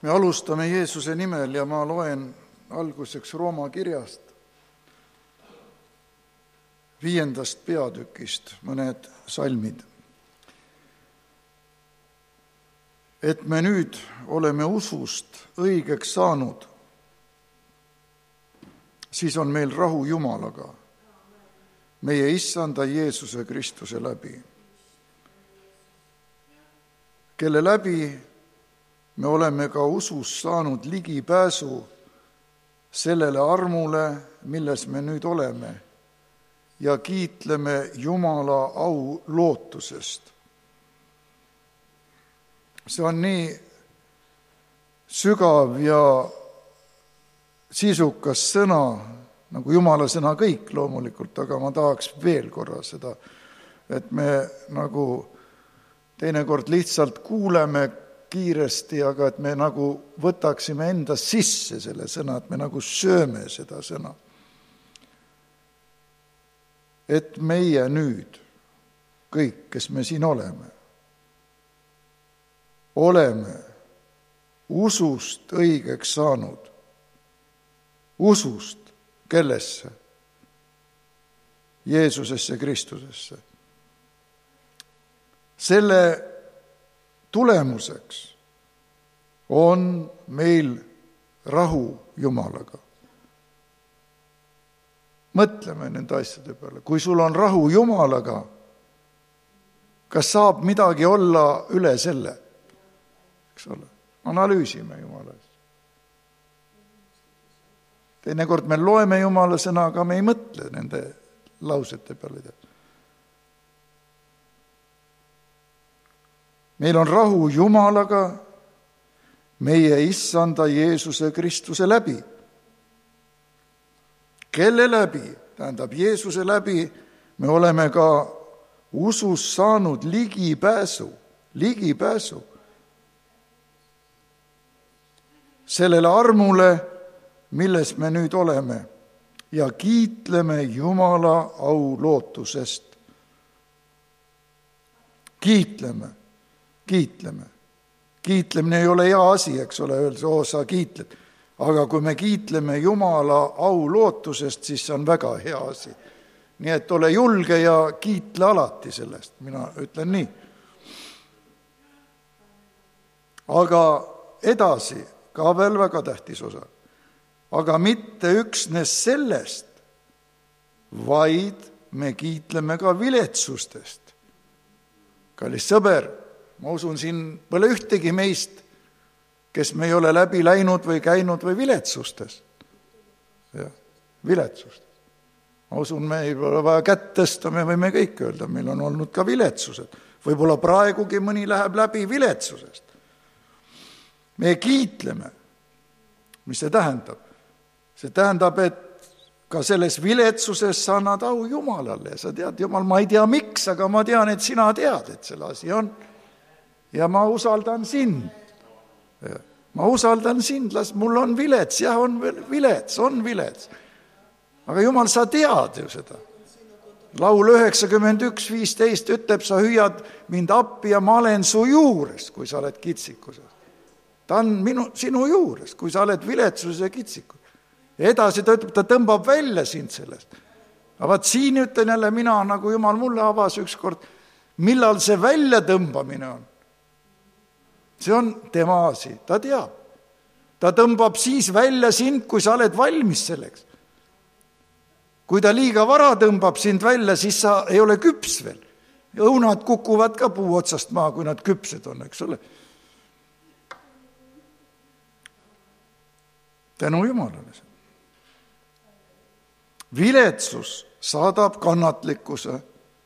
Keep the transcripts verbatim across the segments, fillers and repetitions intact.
Me alustame Jeesuse nimel ja ma loen alguseks Rooma kirjast, viiendast peatükist mõned salmid. Et me nüüd oleme usust õigeks saanud, siis on meil rahu Jumalaga, meie Issanda Jeesuse Kristuse läbi, kelle läbi me oleme ka usus saanud ligipääsu sellele armule, milles me nüüd oleme, ja kiitleme Jumala au lootusest. See on nii sügav ja sisukas sõna, nagu Jumala sõna kõik loomulikult, aga ma tahaks veel korra seda, et me nagu teinekord lihtsalt kuuleme kiiresti, aga et me nagu võtaksime enda sisse selle sõna, et me nagu sööme seda sõna. Et meie nüüd, kõik, kes me siin oleme, oleme usust õigeks saanud. Usust kellesse? Jeesusesse Kristusesse. Selle tulemuseks on meil rahu Jumalaga. Mõtleme nende asjade peale. Kui sul on rahu Jumalaga, kas saab midagi olla üle selle? Eks ole? Analüüsime Jumala eest. Teinekord me loeme Jumala sõna, aga me ei mõtle nende lausete peale. Meil on rahu Jumalaga, meie Issanda Jeesuse Kristuse läbi. Kelle läbi? Tähendab, Jeesuse läbi me oleme ka usus saanud ligipääsu, ligipääsu sellele armule, milles me nüüd oleme, ja kiitleme Jumala au lootusest. Kiitleme. Kiitleme. Kiitlemine ei ole hea asi, eks ole, öeldes, oo, sa kiitled. Aga kui me kiitleme Jumala au lootusest, siis see on väga hea asi. Nii et ole julge ja kiitle alati sellest, mina ütlen nii. Aga edasi, ka veel väga tähtis osa. Aga mitte üksnes sellest, vaid me kiitleme ka viletsustest. Kallis sõber, ma usun, siin pole ühtegi meist, kes me ei ole läbi läinud või käinud või viletsustes. Ja, viletsustes. Ma usun, me ei ole vaja kätt tõsta, me võime kõik öelda, meil on olnud ka viletsused. Võib-olla praegugi mõni läheb läbi viletsusest. Me kiitleme. Mis see tähendab? See tähendab, et ka selles viletsuses sa annad au Jumalale. Sa tead, Jumal, ma ei tea miks, aga ma tean, et sina tead, et selle asi on. Ja ma usaldan sind. Ma usaldan sind, las mul on vilets, jah, on vilets, on vilets. Aga Jumal, sa tead ju seda. Laul üheksakümmend üks viisteist ütleb, sa hüüad mind appi ja ma olen su juures, kui sa oled kitsikuses. Ta on minu, sinu juures, kui sa oled viletsuses ja kitsikus. Ja edasi ta ütleb, ta tõmbab välja sind sellest. Aga vaat siin ütlen jälle mina, nagu Jumal mulle avas ükskord, millal see välja tõmbamine on. See on tema asi, ta teab. Ta tõmbab siis välja sind, kui sa oled valmis selleks. Kui ta liiga vara tõmbab sind välja, siis sa ei ole küps veel. Õunad kukuvad ka puu otsast maa, kui nad küpsed on, eks ole. Tänu Jumalale. Viletsus saadab kannatlikkuse.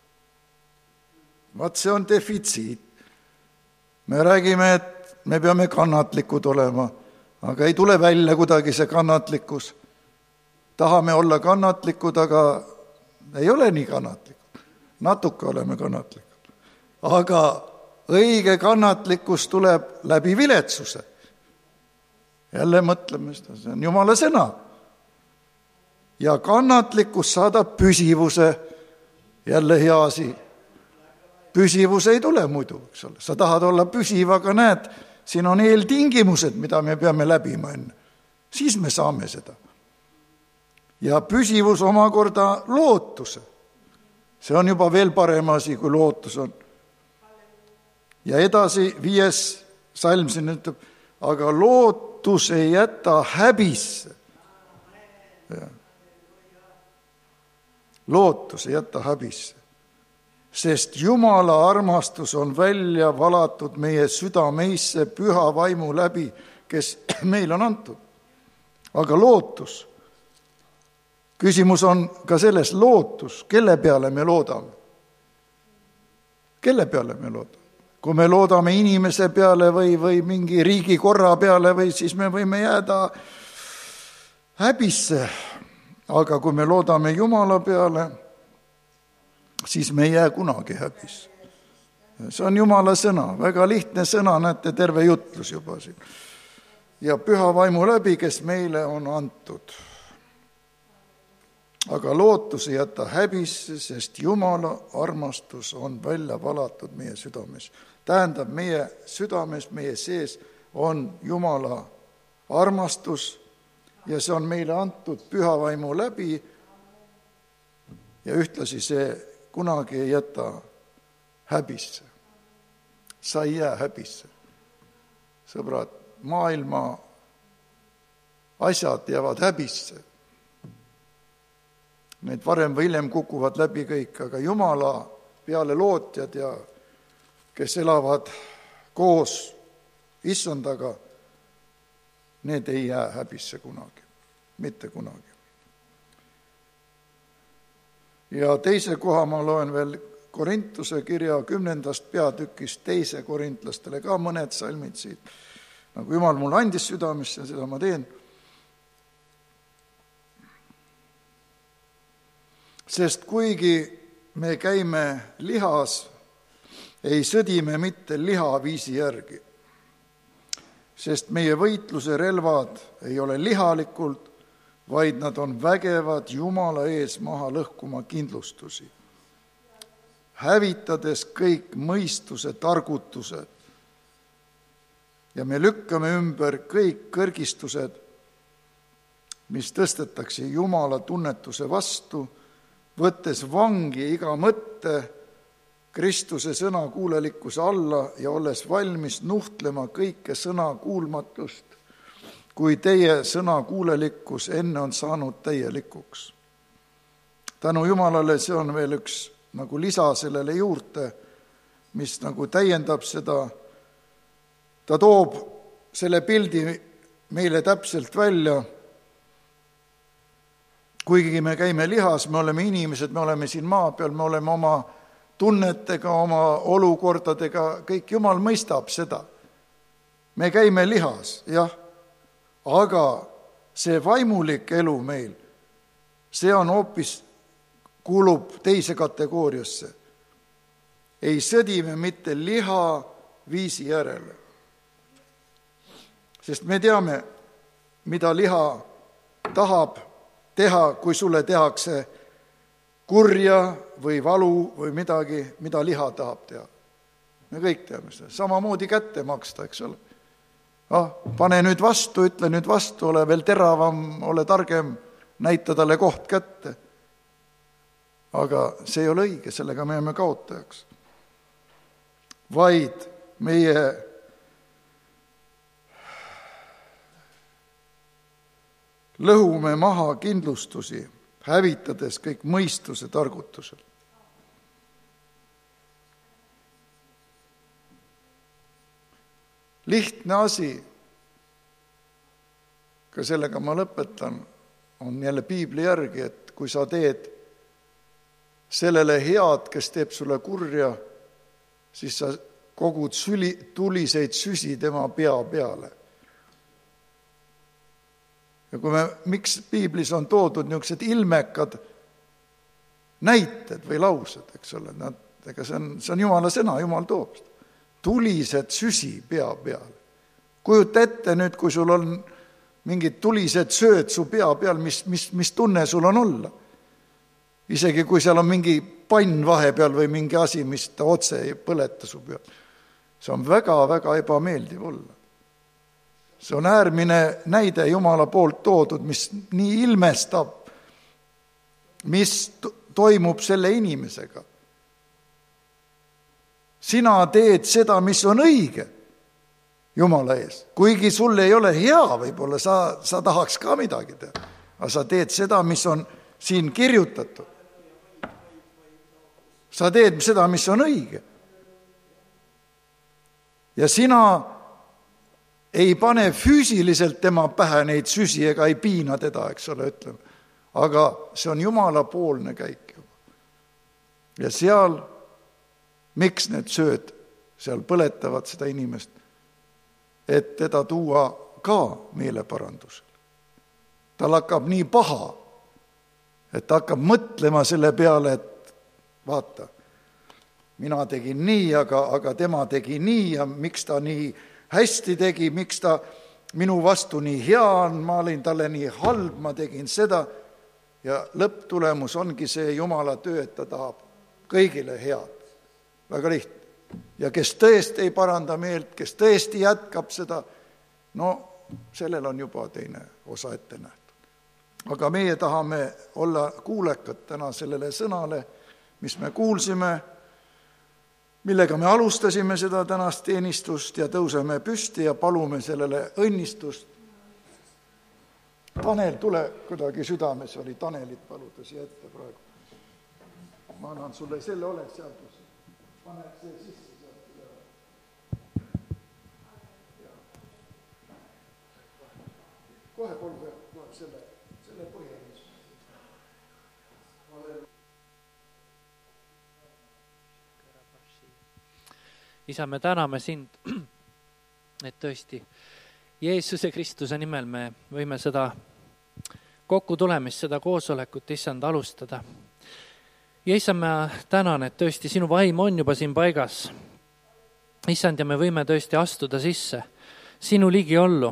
Vaat see on defitsiit. Me räägime, et me peame kannatlikud olema, aga ei tule välja kuidagi see kannatlikkus. Tahame olla kannatlikud, aga ei ole nii kannatlikud. Natuke oleme kannatlikud. Aga õige kannatlikkus tuleb läbi viletsuse. Jälle mõtleme seda, see on Jumala sõna. Ja kannatlikkus saadab püsivuse, jälle hea asi. Püsivus ei tule muidu, eks ole. Sa tahad olla püsiv, aga näed, siin on eeltingimused, mida me peame läbima enne. Siis me saame seda. Ja püsivus omakorda lootuse. See on juba veel parem asi, kui lootus on. Ja edasi viies salm siin ütleb, aga lootus ei jäta häbisse. Ja. Lootus ei jäta häbisse, sest Jumala armastus on välja valatud meie südameisse püha vaimu läbi, kes meil on antud. Aga lootus, küsimus on ka selles lootus, kelle peale me loodame. Kelle peale me loodame? Kui me loodame inimese peale või, või mingi riigi korra peale, või siis me võime jääda häbisse. Aga kui me loodame Jumala peale, siis me ei jää kunagi häbisse. See on Jumala sõna, väga lihtne sõna, näete, terve jutlus juba siin. Ja püha vaimu läbi, kes meile on antud. Aga lootus ei jäta häbisse, sest Jumala armastus on välja valatud meie südames. Tähendab, meie südames, meie sees on Jumala armastus ja see on meile antud püha vaimu läbi ja ühtlasi see kunagi ei jäta häbisse. Sa ei jää häbisse. Sõbrad, maailma asjad jäävad häbisse. Need varem või hiljem kukuvad läbi kõik, aga Jumala peale lootjad ja kes elavad koos issandaga, need ei jää häbisse kunagi, mitte kunagi. Ja teise koha ma loen veel Korintuse kirja kümnendast peatükist teise korintlastele ka mõned salmid siit. Nagu Jumal mulle andis südamesse, seda ma teen. Sest kuigi me käime lihas, ei sõdi me mitte lihaviisi järgi. Sest meie võitluse relvad ei ole lihalikult, vaid nad on vägevad Jumala ees maha lõhkuma kindlustusi, hävitades kõik mõistuse targutused. Ja me lükkame ümber kõik kõrgistused, mis tõstetakse Jumala tunnetuse vastu, võttes vangi iga mõtte Kristuse sõna kuulelikkuse alla ja olles valmis nuhtlema kõike sõna kuulmatust, kui teie sõna kuulelikkus enne on saanud täielikuks. Tänu Jumalale see on veel üks nagu lisa sellele juurde, mis nagu täiendab seda. Ta toob selle pildi meile täpselt välja. Kuigi me käime lihas, me oleme inimesed, me oleme siin maa peal, me oleme oma tunnetega, oma olukordadega, kõik Jumal mõistab seda. Me käime lihas, jah, aga see vaimulik elu meil, see on hoopis, kuulub teise kategooriasse. Ei sõdi me mitte liha viisi järele. Sest me teame, mida liha tahab teha, kui sulle tehakse kurja või valu või midagi, mida liha tahab teha. Me kõik teame seda. Samamoodi kätte maksta, eks ole. Ah, pane nüüd vastu, ütle nüüd vastu, ole veel teravam, ole targem, näita talle koht kätte. Aga see ei ole õige, sellega me jääme kaotajaks. Vaid meie lõhume maha kindlustusi, hävitades kõik mõistuse targutusel. Lihtne asi, ka sellega ma lõpetan, on jälle piibli järgi, et kui sa teed sellele head, kes teeb sulle kurja, siis sa kogud süli, tuliseid süsi tema pea peale. Ja kui me, miks piiblis on toodud niisugused ilmekad näited või laused, eks ole, nad, ega see on, see on Jumala sõna, Jumal toob. Tulised süsi pea peal. Kujuta ette nüüd, kui sul on mingid tulised sööd su pea peal, mis, mis, mis tunne sul on olla. Isegi kui seal on mingi pann vahepeal või mingi asi, mis ta otse ei põleta su peal. see on väga-väga ebameeldiv olla. See on äärmine näide Jumala poolt toodud, mis nii ilmestab, mis toimub selle inimesega. Sina teed seda, mis on õige Jumala ees. Kuigi sul ei ole hea, võib-olla sa, sa tahaks ka midagi teha, aga sa teed seda, mis on siin kirjutatud. Sa teed seda, mis on õige. Ja sina ei pane füüsiliselt tema pähe neid süsi ega ei piina teda, eks ole, ütleme. Aga see on Jumala poolne käik juba. Ja seal, miks need sööd seal põletavad seda inimest, et teda tuua ka meeleparandusele. Tal hakkab nii paha, et ta hakkab mõtlema selle peale, et vaata, mina tegin nii, aga, aga tema tegi nii ja miks ta nii hästi tegi, miks ta minu vastu nii hea on, ma olin talle nii halb, ma tegin seda ja lõpptulemus ongi see Jumala töö, et ta tahab kõigile head. Väga lihtne. Ja kes tõesti ei paranda meelt, kes tõesti jätkab seda, no sellel on juba teine osa ette nähtud. Aga meie tahame olla kuulekad täna sellele sõnale, mis me kuulsime, millega me alustasime seda tänast teenistust ja tõuseme püsti ja palume sellele õnnistust. Tanel, tule kuidagi südames, oli Tanelit paluda siia ette praegu. Ma annan sulle selle ole seal, kus paned see sisse sealt üle. Kohe polge, kohe selle, selle põhjalisus. Isa, me täname sind, et tõesti Jeesuse Kristuse nimel me võime seda kokku tulemist, seda koosolekut, issand, alustada. Ja issand, ma tänan, et tõesti sinu vaim on juba siin paigas. Issand, ja me võime tõesti astuda sisse sinu ligi ollu.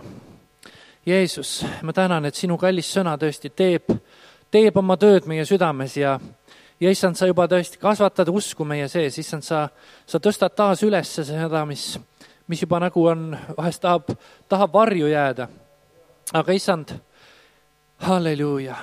Jeesus, ma tänan, et sinu kallis sõna tõesti teeb, teeb oma tööd meie südames ja Ja issand, sa juba tõesti kasvatad usku meie sees, issand, sa, sa tõstad taas üles seda, mis, mis juba nagu on, vahest tahab, tahab varju jääda. Aga issand, halleluuja,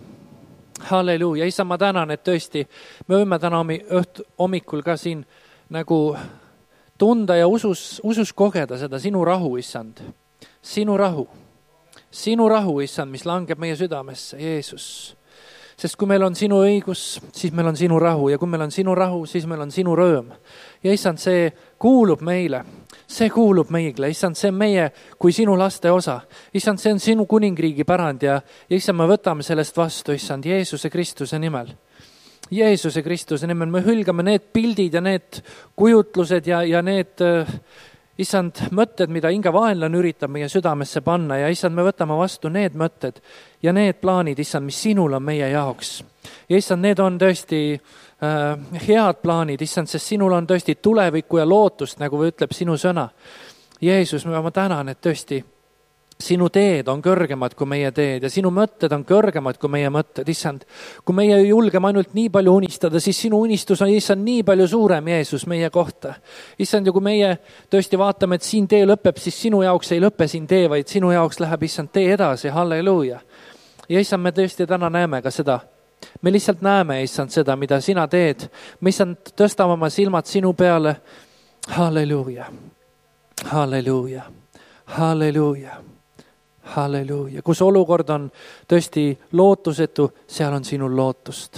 halleluuja, issand, ma tänan, et tõesti me võime täna õht, hommikul ka siin nagu tunda ja usus, usus kogeda seda sinu rahu, issand, sinu rahu, sinu rahu, issand, mis langeb meie südamesse, Jeesus. Sest kui meil on sinu õigus, siis meil on sinu rahu ja kui meil on sinu rahu, siis meil on sinu rõõm. Ja issand, see kuulub meile, see kuulub meile, issand, see on meie kui sinu laste osa. Issand, see on sinu kuningriigi pärand ja, ja issand, me võtame sellest vastu, issand, Jeesuse Kristuse nimel. Jeesuse Kristuse nimel me hülgame need pildid ja need kujutlused ja, ja need issand, mõtted, mida hinge vaenlane üritab meie südamesse panna ja issand, me võtame vastu need mõtted ja need plaanid, issand, mis sinul on meie jaoks. Ja issand, need on tõesti äh, head plaanid, issand, sest sinul on tõesti tulevikku ja lootust, nagu ütleb sinu sõna. Jeesus, ma tänan, et tõesti sinu teed on kõrgemad kui meie teed ja sinu mõtted on kõrgemad kui meie mõtted, issand. Kui meie julgeme ainult nii palju unistada, siis sinu unistus on, issand, nii palju suurem, Jeesus, meie kohta. Issand, ja kui meie tõesti vaatame, et siin tee lõpeb, siis sinu jaoks ei lõpe siin tee, vaid sinu jaoks läheb, issand, tee edasi, halleluuja. Ja issand, me tõesti täna näeme ka seda. Me lihtsalt näeme, issand, seda, mida sina teed. Me issand, tõstame oma silmad sinu peale. Halleluuja, halleluuja, halleluuja. Halleluuja. Kus olukord on tõesti lootusetu, seal on sinul lootust.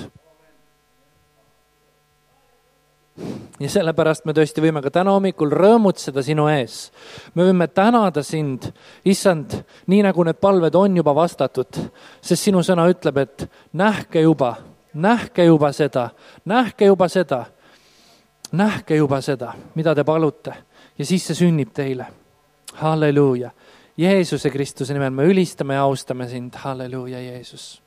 Ja sellepärast me tõesti võime ka täna hommikul rõõmutseda sinu ees. Me võime tänada sind, issand, nii nagu need palved on juba vastatud, sest sinu sõna ütleb, et nähke juba, nähke juba seda, nähke juba seda, nähke juba seda, mida te palute ja siis see sünnib teile. Halleluuja. Jeesuse Kristuse nimel me ülistame ja austame sind. Halleluuja, Jeesus.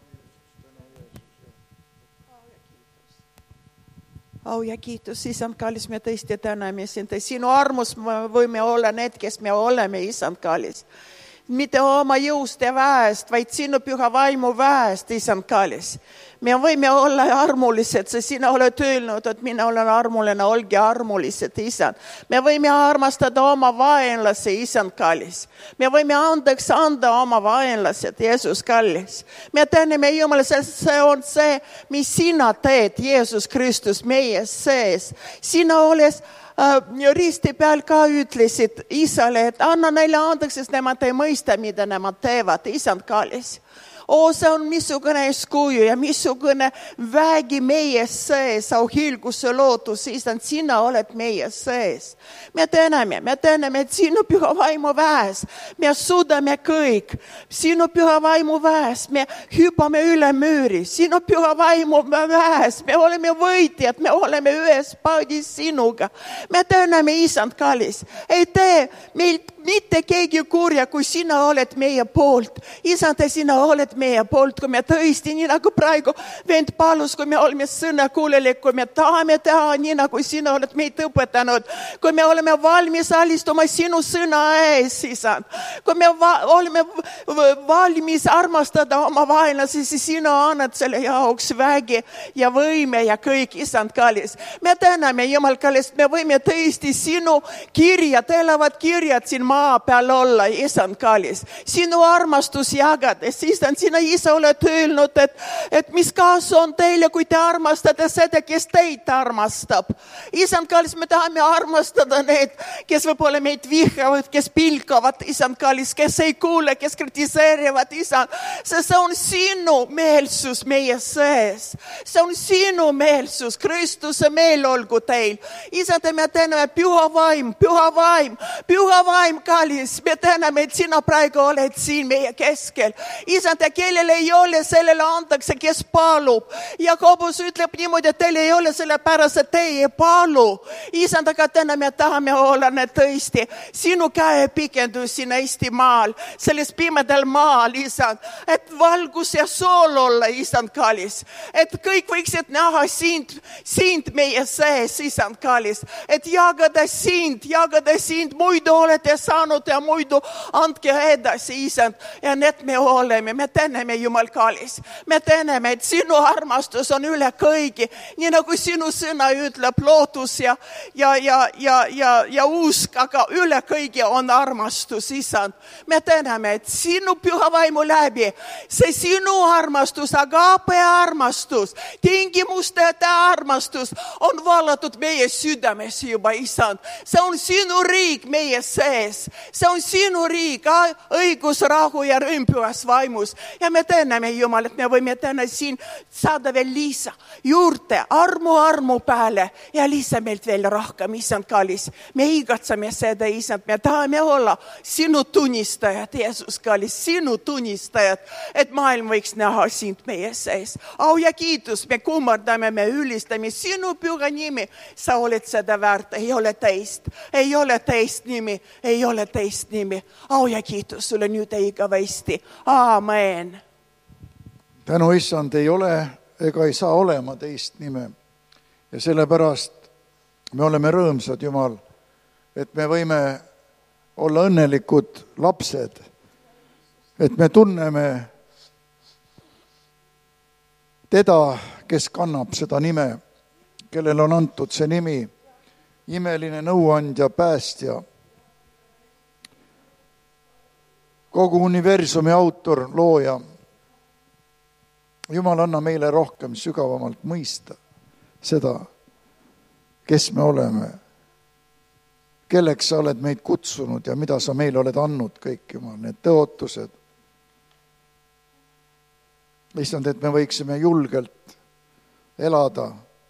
Au ja kiitos, isand kallis, me tõesti täname sind. Sinu armus me võime olla need, kes me oleme, isand kallis. mitte oma jõust ja väest, vaid sinu püha vaimu väest, Isand kallis. Me võime olla armulised, sest sina oled öelnud, et mina olen armuline, olge armulised, Isand. Me võime armastada oma vaenlasi, Isand kallis. Me võime andeks anda oma vaenlased, Jeesus kallis. Me täname Jumal, see on see, mis sina teed, Jeesus Kristus, meie sees. Sina oles äh, risti peal ka ütlesid Isale, et anna neile andeks, sest nemad ei mõista, mida nemad teevad, Isand kallis. O, see on missugune eeskuju ja missugune vägi meie sees, au hilguse lootus, Isand, sina oled meie sees. Me täname, me täname, et sinu püha vaimu väes, me suudame kõik. Sinu püha vaimu väes, me hüppame üle müüri, sinu püha vaimu väes, me oleme võitjad, me oleme ühes paadis sinuga. Me täname, Isand kallis, ei tee meilt mitte keegi kurja, kui sina oled meie poolt. Isand, sina oled meie poolt, kui me tõesti, nii nagu praegu vend palus, kui me oleme sõnakuulelik, kui me tahame teha nii, nagu sina oled meid õpetanud, kui me oleme valmis alistuma sinu sõna ees, Isand, kui me va- oleme valmis armastada oma vaenlasi, siis sina annad selle jaoks vägi ja võime ja kõik, Isand kallis. Me täname, Jumal kallis, me võime tõesti sinu kirjad, elavad kirjad siin maa peal olla, Isand kallis. Sinu armastus jagades, Isand, sina isa oled öelnud, et, et mis kasu on teile, kui te armastate seda, kes teid armastab. Isand kallis, me tahame armastada need, kes võib-olla meid vihkavad, kes pilkavad, Isand kallis, kes ei kuule, kes kritiseerivad, Isand. See on sinu meelsus meie sees. See on sinu meelsus, Kristuse meel olgu teil. Isand, me täname püha vaim, püha vaim, püha vaim kallis, me täname, et sina praegu oled siin meie keskel. Isand, kellel ei ole, sellele antakse, kes palub. Jakobus ütleb niimoodi, et teil ei ole sellepärast, et teie palu. Isand, aga täna me tahame olla need tõesti sinu käepikendus siin Eesti maal, selles pimedal maal, Isand, et valgus ja sool olla, Isand kallis, et kõik võiksid näha sind, sind meie sees, Isand kallis, et jagada sind, jagada sind, muidu olete saanud ja muidu andke edasi, Isand, ja need me oleme, me täname Jumal kallis, me täname, et sinu armastus on üle kõigi, nii nagu sinu sõna ütleb, lootus ja, ja, ja, ja, ja, ja usk, aga üle kõigi on armastus, Isand. Me täname, et sinu püha vaimu läbi, see sinu armastus, agape armastus, tingimusteta armastus on valatud meie südames juba, Isand. See on sinu riik meie sees. See on sinu riik, õigus, rahu ja rõõm pühas vaimus. Ja me täname, Jumal, et me võime täna siin saada veel lisa juurde, armu armu peale ja lisa meilt veel rohkem, Isand kallis. Me igatseme seda, Isand, me tahame olla sinu tunnistajad, Jeesus kallis, sinu tunnistajad, et maailm võiks näha sind meie sees. Au ja kiitus, me kummardame, me ülistame sinu püha nimi. Sa oled seda väärt, ei ole teist, ei ole teist nimi, ei ole teist nimi. Au ja kiitus sulle nüüd igavesti. Aamen. Tänu, Issand, ei ole ega ei saa olema teist nime. Ja sellepärast me oleme rõõmsad, Jumal, et me võime olla õnnelikud lapsed, et me tunneme teda, kes kannab seda nime, kellel on antud see nimi, imeline nõuandja, päästja, kogu universumi autor, looja. Jumal, anna meile rohkem sügavamalt mõista seda, kes me oleme, kelleks sa oled meid kutsunud ja mida sa meile oled andnud kõik, Jumal, need tõotused. Issand, et me võiksime julgelt elada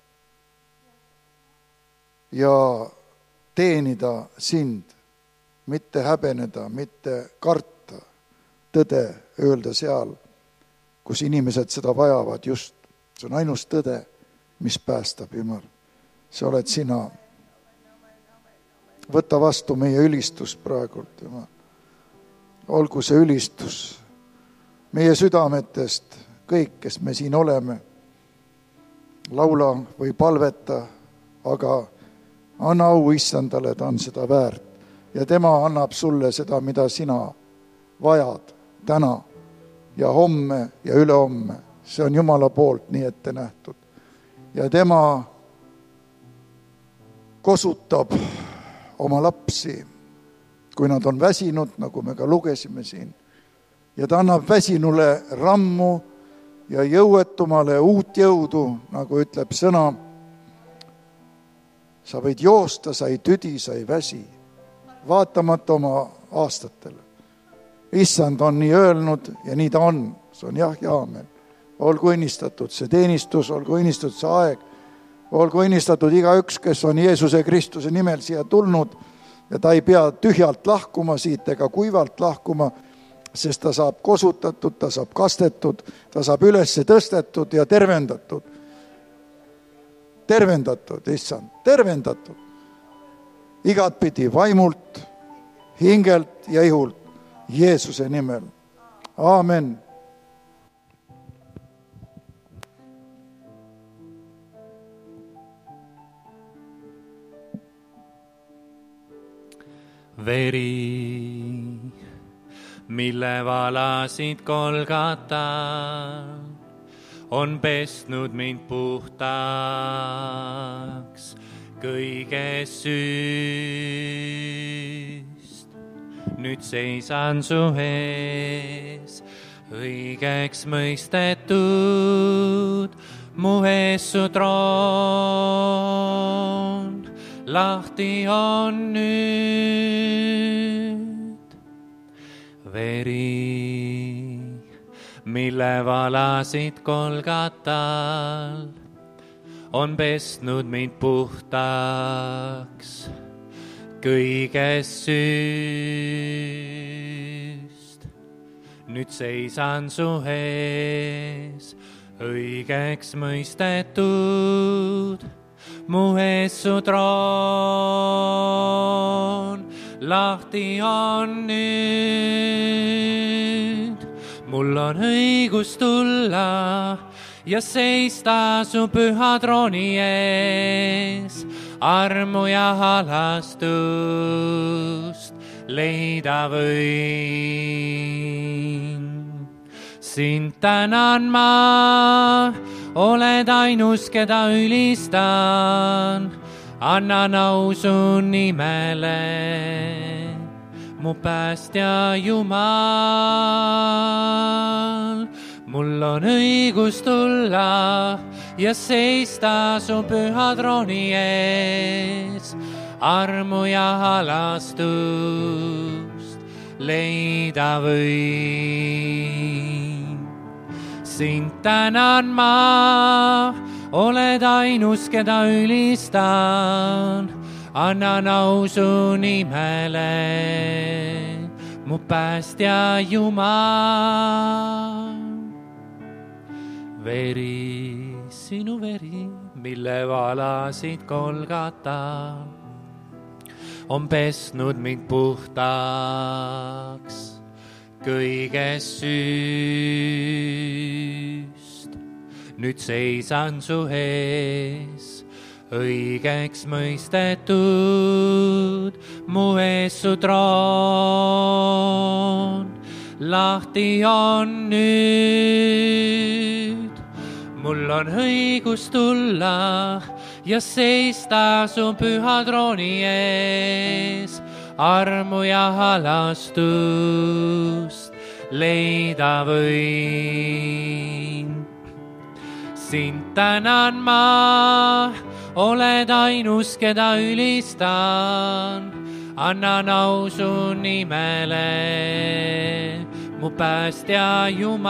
ja teenida sind, mitte häbeneda, mitte karta tõde öelda seal, kus inimesed seda vajavad just. See on ainus tõde, mis päästab, Jumal. See oled sina. Võta vastu meie ülistus praegult, Jumal. Olgu see ülistus meie südametest, kõik, kes me siin oleme, laula või palveta, aga anna au Issandale, ta on seda väärt. Ja tema annab sulle seda, mida sina vajad täna ja homme ja ülehomme. See on Jumala poolt nii ette nähtud. Ja tema kosutab oma lapsi, kui nad on väsinud, nagu me ka lugesime siin. Ja ta annab väsinule rammu ja jõuetumale uut jõudu, nagu ütleb sõna. Sa võid joosta, sa ei tüdi, sa ei väsi, vaatamata oma aastatele. Issand on nii öelnud ja nii ta on. See on jah ja aamen. Olgu õnnistatud see teenistus, olgu õnnistatud see aeg, olgu õnnistatud iga üks, kes on Jeesuse Kristuse nimel siia tulnud ja ta ei pea tühjalt lahkuma siit ega kuivalt lahkuma, sest ta saab kosutatud, ta saab kastetud, ta saab üles tõstetud ja tervendatud. Tervendatud, issand, tervendatud. Igat pidi vaimult, hingelt ja ihult Jeesuse nimel. Aamen. Veri, mille valasid Golgata, on pesnud mind puhtaks kõigest süüst. Nüüd seisan su ees, õigeks mõistetud, mu ees su troon. Lahti on nüüd veri, mille valasid Golgatal, on pesnud mind puhtaks kõigest süüst. Nüüd seisan su ees, õigeks mõistetud, mu ees su troon. Lahti on nüüd, mul on õigus tulla ja seista su püha trooni ees, armu ja halastust leida võin. Sind tänan ma, oled ainus, keda ülistan, annan au su nimele, mu päästja Jumal. Mul on õigus tulla ja seista su püha trooni ees, armu ja halastust leida võin. Sind tänan ma, oled ainus, keda ülistan, annan au su nimele, mu päästja Jumal. Veri, sinu veri, mille valasid Golgata, on pesnud mind puhtaks kõigest süüst. Nüüd seisan su ees, õigeks mõistetud, mu ees su troon. Lahti on nüüd, mul on õigus tulla ja seista su püha trooni ees, armu ja halastust leida võin. Sind tänan ma, oled ainus, keda ülistan, annan au su nimele, mu päästja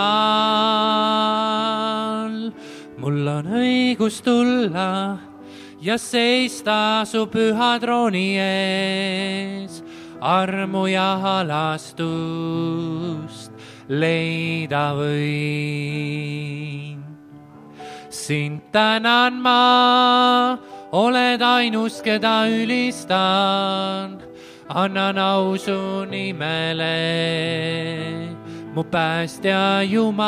Jumal. Mul on õigus tulla ja seista su püha trooni ees, armu ja halastust leida võin. Sind tänan ma, oled ainus, keda ülistan, annan au su nimele, mu päästja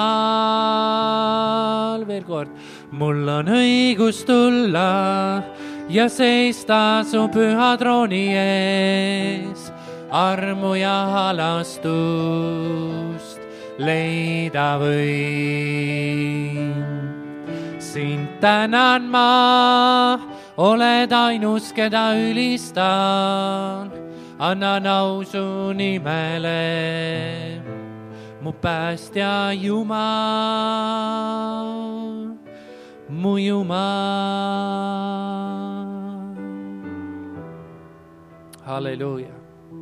Jumal. Veel kord, mul on õigus tulla ja seista su püha trooni ees, armu ja halastust leida võin. Sind tänan ma, oled ainus, keda ülistan, annan au su nimele, mu päästja Jumal, mu Jumal. Halleluuja.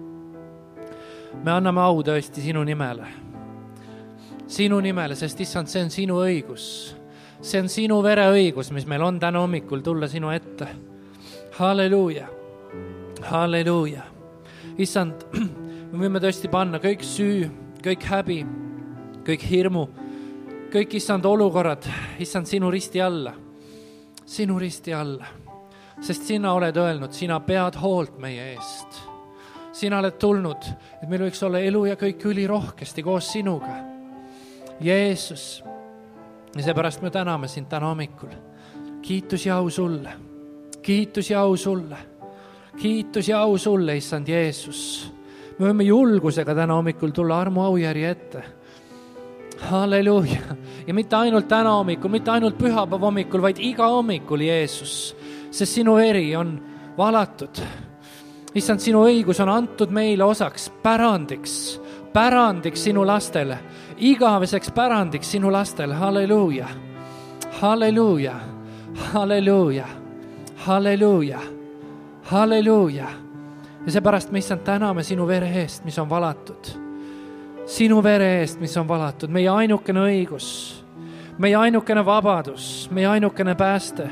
Me anname au tõesti sinu nimele. Sinu nimele, sest issand, see on sinu õigus. See on sinu vereõigus, mis meil on täna hommikul tulla sinu ette. Halleluuja. Halleluuja. Issand, me võime tõesti panna kõik süü, kõik häbi, kõik hirmu, kõik issand olukorrad, issand sinu risti alla. Sinu risti alla. Sest sina oled öelnud, sina pead hoolt meie eest. Sina oled tulnud, et meil võiks olla elu ja kõik ülirohkesti koos sinuga. Jeesus, ja seepärast me täname sind täna hommikul. Kiitus ja au sulle. Kiitus ja au sulle. Kiitus ja au sulle, issand Jeesus. Me võime julgusega täna hommikul tulla armu aujärje ette. Halleluuja. Ja mitte ainult täna hommikul, mitte ainult pühapäeva hommikul, vaid iga hommikul, Jeesus. Sest sinu veri on valatud. Issand, sinu õigus on antud meile osaks, pärandiks, pärandiks sinu lastele, igaveseks pärandiks sinu lastele. Halleluuja, halleluuja, halleluuja, halleluuja, halleluuja. Ja seepärast me issand täname sinu vere eest, mis on valatud. Sinu vere eest, mis on valatud. Meie ainukene õigus, meie ainukene vabadus, meie ainukene pääste.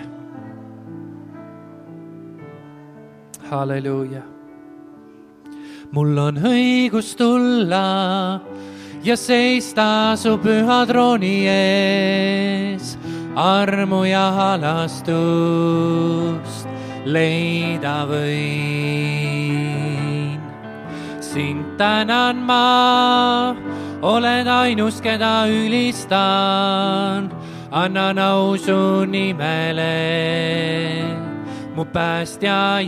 Halleluuja. Mul on õigus tulla ja seista su püha trooni ees, armu ja halastust leida võin. Sind tänan ma, oled ainus, keda ülistan, annan au su nimele, mu päästja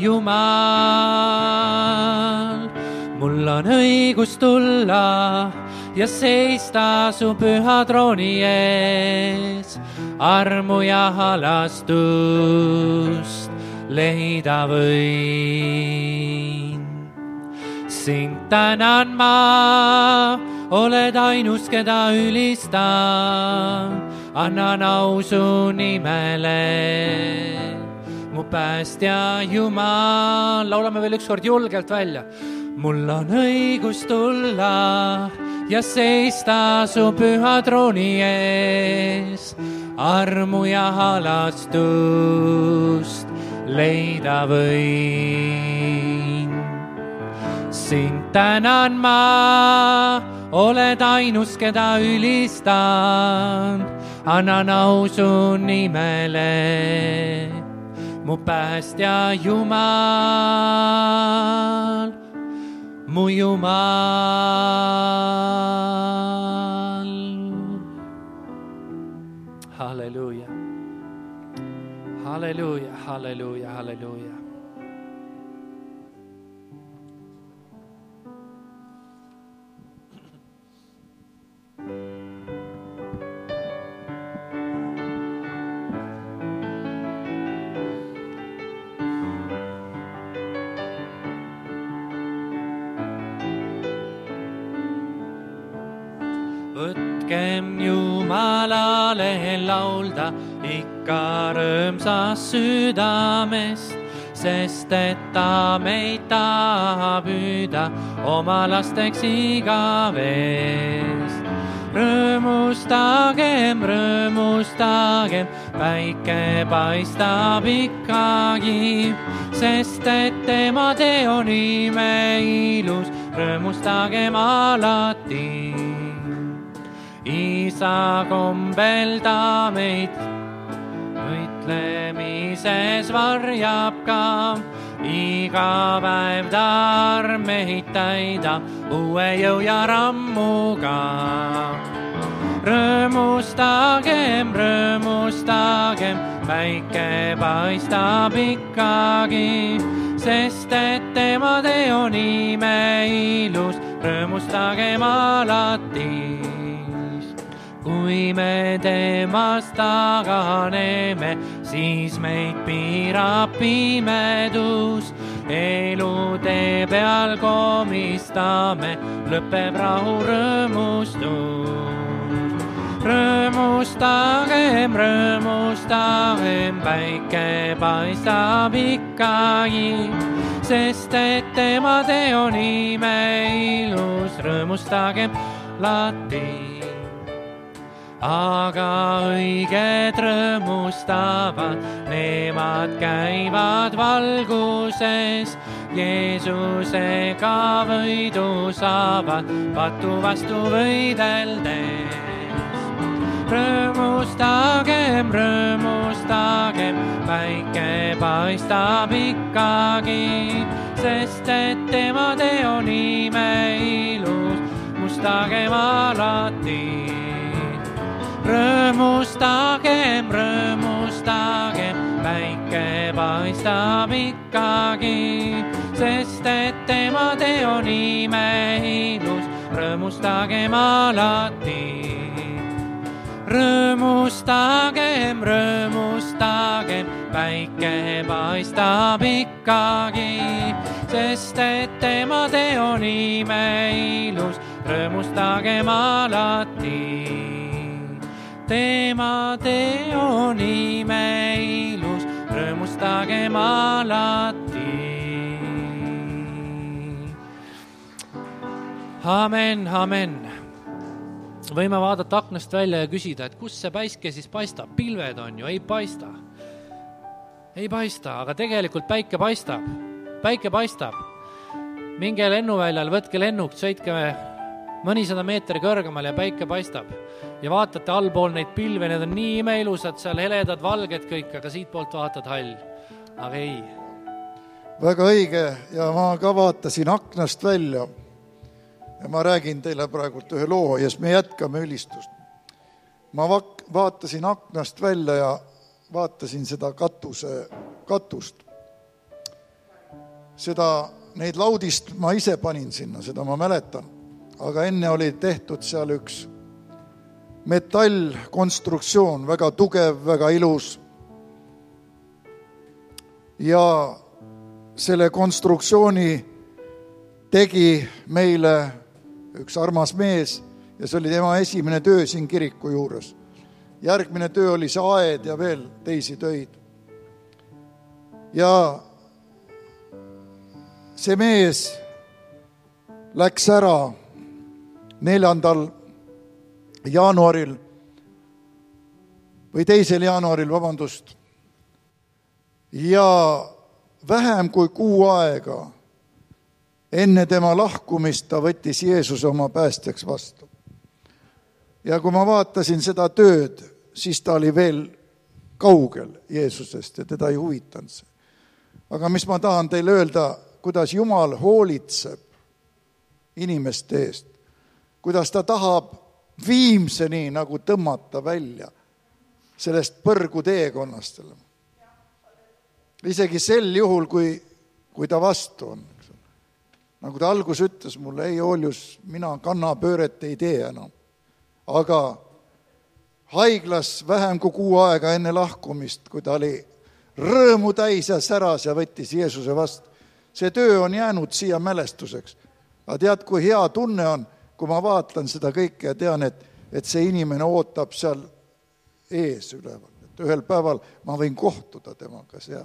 Jumal. Mul on õigus tulla ja seista su püha trooni ees, armu ja halastust leida võin. Sind tänan ma, oled ainus, keda ülistan, annan au su nimele, mu päästja Jumal. Laulame veel üks kord julgelt välja. Mul on õigus tulla ja seista su püha trooni ees, armu ja halastust leida võin. Sind tänan ma, oled ainus, keda ülistan, annan au su nimele, mu päästja Jumal, mu Jumal. Halleluuja. Halleluuja, halleluuja, halleluuja. Võtkem Jumalale laulda ikka rõõmsas südamest, sest et ta meid tahab hüüda oma lasteks igavest. Rõõmustagem, rõõmustagem, päike paistab ikkagi, sest et tema tee on imeilus, rõõmustagem alati. Isa kombel ta meid võitlemises varjab ka, iga päev ta arm meid täidab uue jõu ja rammuga. Rõõmustagem, rõõmustagem, päike paistab ikkagi, sest et tema teo nime ilus, rõõmustagem alati. kui me temast taganeme, siis meid piirab pimedus. Elutee peal komistame, lõpeb rahu rõõmustus. Rõõmustagem, rõõmustagem, päike paistab ikkagi, sest et tema teo nime ilus, rõõmustagem alati. Aga õiged rõõmustavad, nemad käivad valguses, Jeesusega võidu saavad, patu vastu võideldes. Rõõmustagem, rõõmustagem, päike paistab ikkagi, sest et tema teo nime ilus, mustagem alati. Rõõmustagem, rõõmustagem, päike paistab ikkagi, sest et tema teo nime ilus, rõõmustagem alati. Rõõmustagem, rõõmustagem, päike paistab ikkagi, sest et tema teo nime ilus, rõõmustagem alati. Tema teo nime ilus, rõõmustagem alati. Amen, amen. Võime vaadata aknast välja ja küsida, et kus see päike siis paistab? Pilved on ju, ei paista. Ei paista, aga tegelikult päike paistab. Päike paistab. Minge lennuväljal, võtke lennuk, sõitke mõnisada meetri kõrgemal ja päike paistab. Ja vaatate allpool neid pilve, need on nii imeilusad, seal heledad, valged kõik, aga siit poolt vaatad hall. Aga ei. Väga õige ja ma ka vaatasin aknast välja ja ma räägin teile praegult ühe loo ja me jätkame ülistust. Ma vaatasin aknast välja ja vaatasin seda katuse, katust. Seda, neid laudist ma ise panin sinna, seda ma mäletan. Aga enne oli tehtud seal üks metallkonstruktsioon, väga tugev, väga ilus. Ja selle konstruktsiooni tegi meile üks armas mees ja see oli tema esimene töö siin kiriku juures. Järgmine töö oli see aed ja veel teisi töid. Ja see mees läks ära neljandal jaanuaril või teisel jaanuaril, vabandust. Ja vähem kui kuu aega enne tema lahkumist ta võttis Jeesuse oma päästjaks vastu. Ja kui ma vaatasin seda tööd, siis ta oli veel kaugel Jeesusest ja teda ei huvitanud see. Aga mis ma tahan teile öelda, kuidas Jumal hoolitseb inimeste eest, kuidas ta tahab viimseni nagu tõmmata välja sellest põrgu teekonnast. Isegi sel juhul, kui, kui ta vastu on. Nagu ta algus ütles mulle, ei Oljus, mina kannapööret ei tee enam. Aga haiglas vähem kui kuu aega enne lahkumist, kui ta oli rõõmu täis ja säras ja võttis Jeesuse vastu. See töö on jäänud siia mälestuseks. Aga tead, kui hea tunne on, kui ma vaatan seda kõike ja tean, et, et see inimene ootab seal ees üleval. Et ühel päeval ma võin kohtuda temaga seal.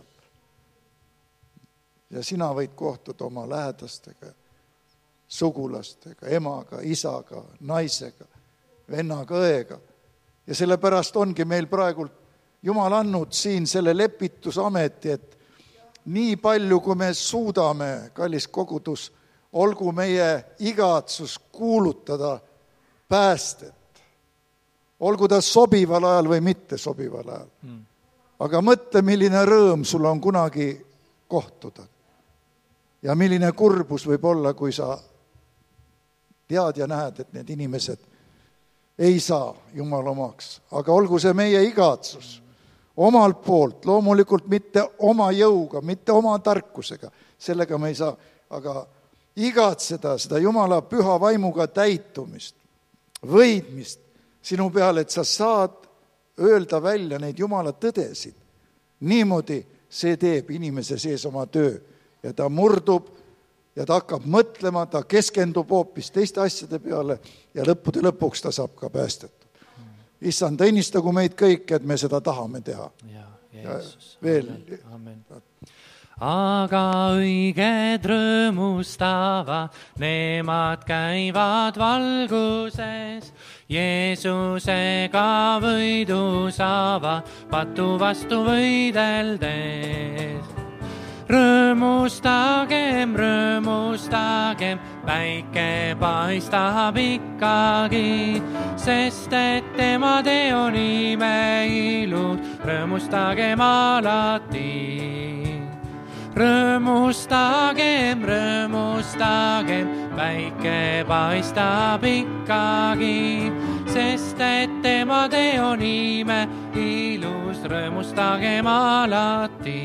Ja sina võid kohtuda oma lähedastega, sugulastega, emaga, isaga, naisega, vennaga, õega. Ja sellepärast ongi meil praegu Jumal andnud siin selle lepitusameti, et nii palju, kui me suudame, kallis kogudus, olgu meie igatsus kuulutada päästet. Olgu ta sobival ajal või mitte sobival ajal. Mm. Aga mõtle, milline rõõm sul on kunagi kohtuda. Ja milline kurbus võib olla, kui sa tead ja näed, et need inimesed ei saa Jumal omaks. Aga olgu see meie igatsus omalt poolt, loomulikult mitte oma jõuga, mitte oma tarkusega, sellega me ei saa, aga igatseda seda Jumala püha vaimuga täitumist, võidmist sinu peale, et sa saad öelda välja neid Jumala tõdesid. Niimoodi see teeb inimese sees oma töö ja ta murdub ja ta hakkab mõtlema, ta keskendub hoopis teiste asjade peale ja lõppude lõpuks ta saab ka päästetud. Issand, õnnistagu meid kõik, et me seda tahame teha. Ja, Jeesus. Veel. Amen. Aga õiged rõõmustavad, nemad käivad valguses, Jeesusega võidu saavad, patu vastu võideldes. Rõõmustagem, rõõmustagem, päike paistab ikkagi, sest et tema teo nime ilus, rõõmustagem alati. Rõõmustagem, rõõmustagem, päike paistab ikkagi, sest et tema teo nime ilus, rõõmustagem alati.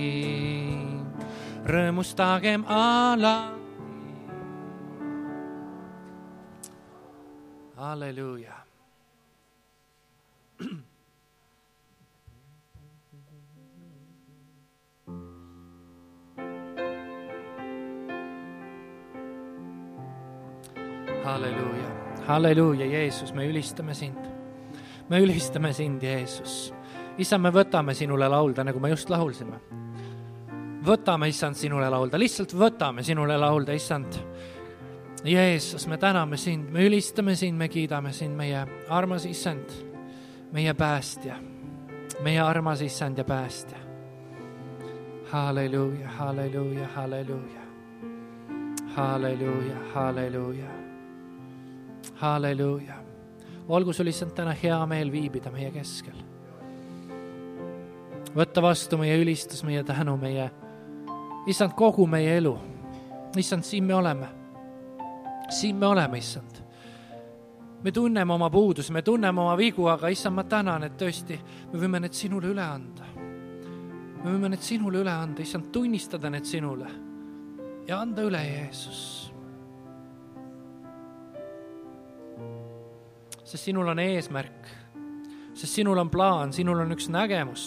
Rõõmustagem alati. Halleluuja. Halleluuja. Halleluuja, Jeesus, me ülistame sind. Me ülistame sind, Jeesus. Issa, me võtame sinule laulda, nagu me just laulsime. Võtame, issand, sinule laulda. Lihtsalt võtame sinule laulda, issand. Jeesus, me täname sind, me ülistame sind, me kiidame sind, meie armas issand, meie päästja, meie armas issand ja päästja. Halleluuja, halleluuja, halleluuja. Halleluuja, halleluuja. Halleluuja. Olgu sul issand täna hea meel viibida meie keskel. Võtta vastu meie ülistus, meie tänu, meie issand, kogu meie elu. Issand, siin me oleme. Siin me oleme, issand. Me tunneme oma puudus, me tunneme oma vigu, aga issand, ma tänan, et tõesti me võime need sinule üle anda. Me võime need sinule üle anda, issand, tunnistada need sinule ja anda üle, Jeesus. Sest sinul on eesmärk, sest sinul on plaan, sinul on üks nägemus.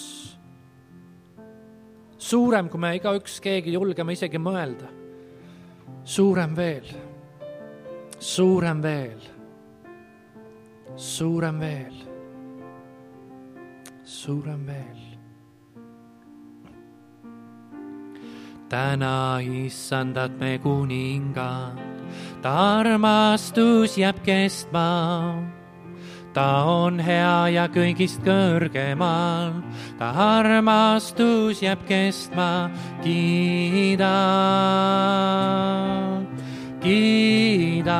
Suurem, kui me iga üks keegi julgeme isegi mõelda. Suurem veel. Suurem veel. Suurem veel. Suurem veel. Täna issandad me kuningad, ta armastus jääb kestma. Ta on hea ja kõigist kõrgemal, ta armastus jääb kestma. Kiida, kiida.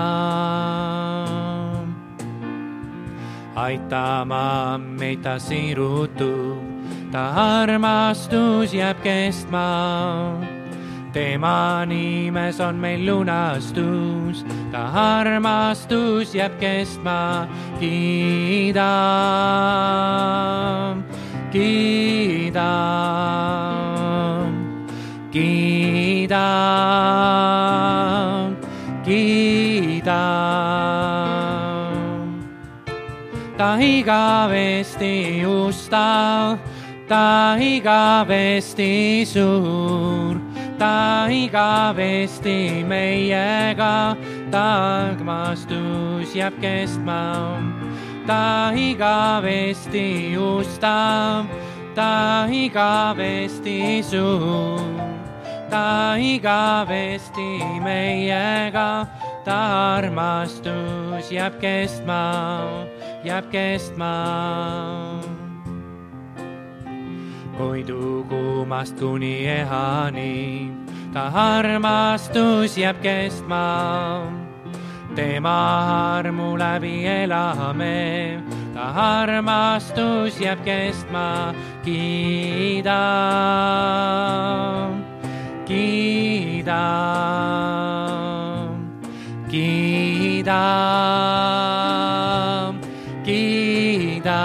Aitama meid ta sirutub, ta armastus jääb kestma. Tema nimes on meil lunastus, ta armastus jääb kestma. Kiida, kiida, kiida, kiida. Ta igavesti ustav, ta igavesti suur. Ta igavesti meiega, ta armastus jääb kestma. Ta igavesti ustav, ta igavesti suur. Ta igavesti meiega, ta armastus jääb kestma, jääb kestma. Koidu kuumast kuni ehani, ta armastus jääb kestma. Tema armu läbi elame, ta armastus jääb kestma. Kiida, kiida, kiida, kiida.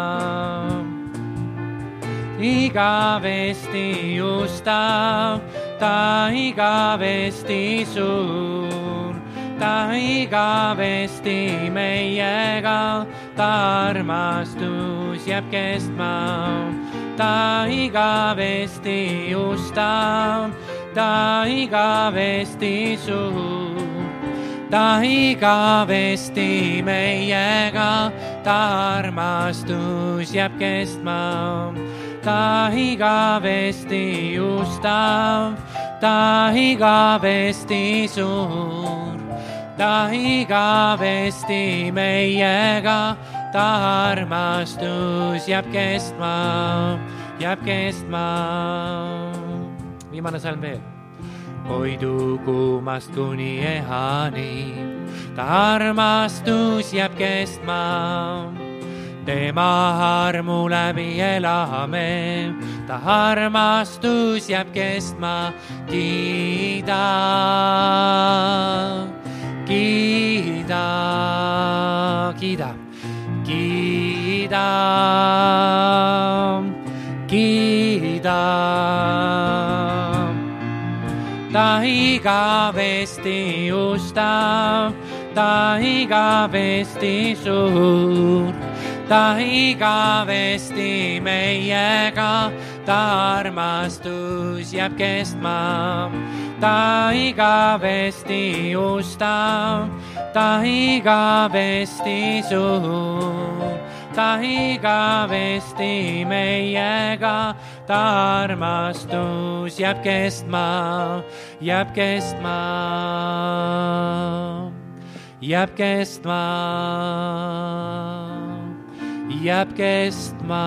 Igavesti ustav, ta igavesti suur, ta igavesti meiega, ta armastus jääb kestma, ta igavesti ustav, ta igavesti suur, ta igavesti meiega, ta armastus jääb kestma, ta igavesti ustav, ta igavesti suur, ta igavesti meiega, ta armastus jääb kestma, jääb kestma. Viimane salm veel. Hoidu kuumast kuni ehani, ta armastus jääb kestma. Tema armu läbi elame, ta armastus jääb kestma. Kiida, kiida, kiida, kiida, kiida. Ta igavesti ustav, ta igavesti suur, ta igavesti meiega, ta armastus jääb kestma. Ta igavesti ustav, ta igavesti suur, ta igavesti meiega, ta armastus jääb kestma, jääb kestma, jääb kestma, jääb kestma.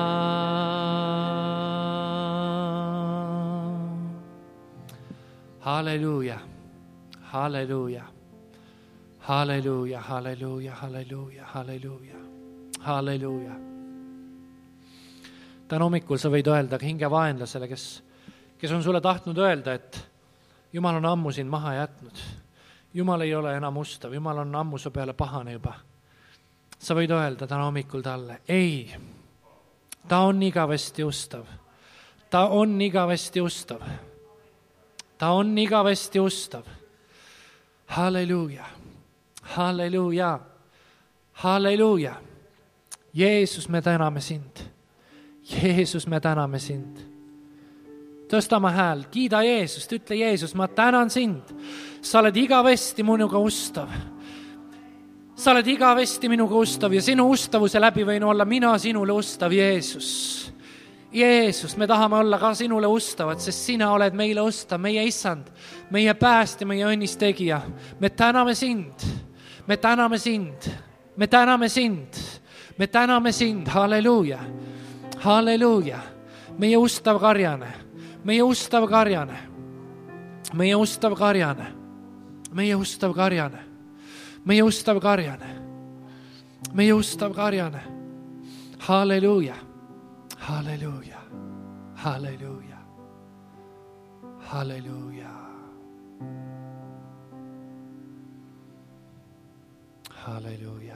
Halleluuja, halleluuja, halleluuja, halleluuja, halleluuja, halleluuja, halleluuja. Täna hommikul sa võid öelda ka hingevaenlasele, kes, kes on sulle tahtnud öelda, et Jumal on ammu sind maha jätnud. Jumal ei ole enam ustav, Jumal on ammu su peale pahane juba. Sa võid öelda täna hommikul talle, ei, ta on igavesti ustav, ta on igavesti ustav, ta on igavesti ustav. Halleluuja, halleluuja, halleluuja. Jeesus, me täname sind. Jeesus, me täname sind. Tõstame hääl, kiida Jeesust, ütle Jeesus, ma tänan sind. Sa oled igavesti minuga ustav. Sa oled igavesti minuga ustav ja sinu ustavuse läbi võin olla mina sinule ustav, Jeesus. Jeesus, me tahame olla ka sinule ustavad, sest sina oled meile ustav, meie issand, meie pääst ja meie õnnistegija. Me täname sind, me täname sind, me täname sind, me täname sind, halleluuja, halleluuja. Meie ustav karjane, meie ustav karjane, meie ustav karjane, meie ustav karjane, meie ustav karjane, meie ustav karjane, halleluuja. Halleluuja, halleluuja, halleluuja, halleluuja.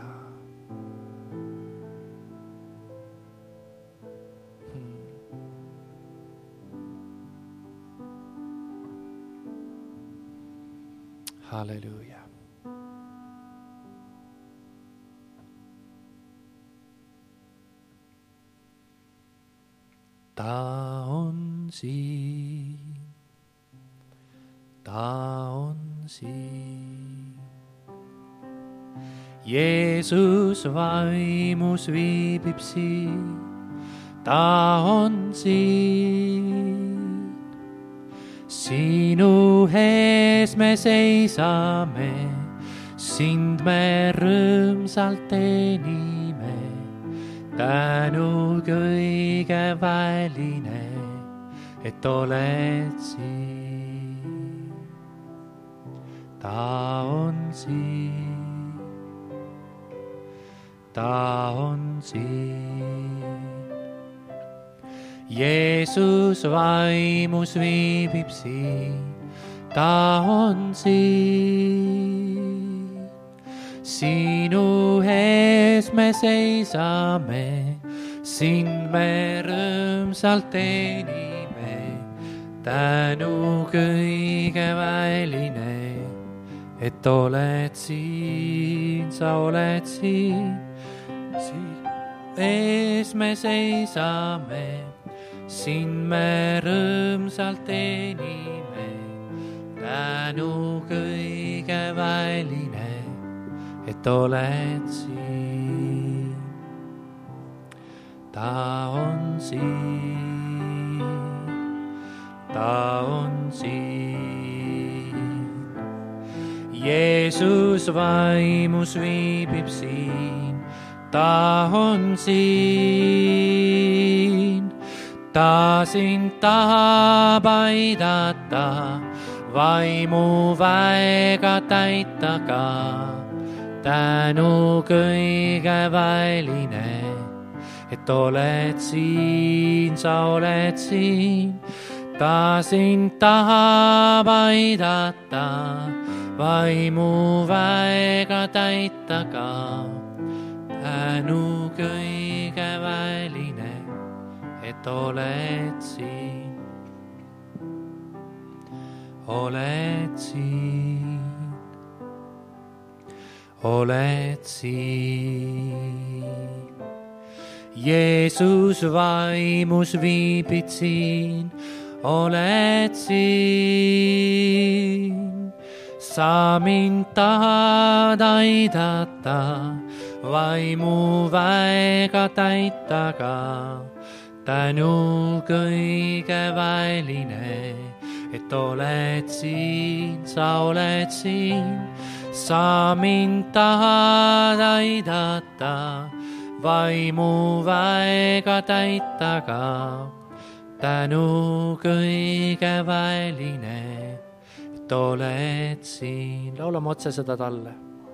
Halleluuja. Ta on siin, ta on siin. Jeesus vaimus viibib siin, ta on siin. Sinu ees me seisame, sind me rõõmsalt teenime. Tänu kõige väline, et oled siin. Ta on siin, ta on siin. Jeesus vaimus viibib siin, ta on siin. Sinu ees me seisame, sind me rõõmsalt teenime. tänu kõige väeline, et oled siin, sa oled siin, siin ees me seisame, sind me rõõmsalt teenime. Tänu kõige väeline, et oled siin. Ta on siin, ta on siin. Jeesus vaimus viibib siin, ta on siin. Ta sind tahab aidata, vaimu väega täita ka. Tänu kõige väeline, et oled siin, sa oled siin. Ta sind tahab aidata, vaimu väega täita ka. Tänu kõige väeline, et oled siin, oled siin, oled siin. Jeesus vaimus viibid siin, oled siin. Sa mind tahad aidata, vaimu väega täita ka. Tänu kõige väeline, et oled siin, sa oled siin. Sa mind tahad aidata, vaimu väega täita ka. Tänu kõige väeline, et oled siin. Laulame otse seda talle.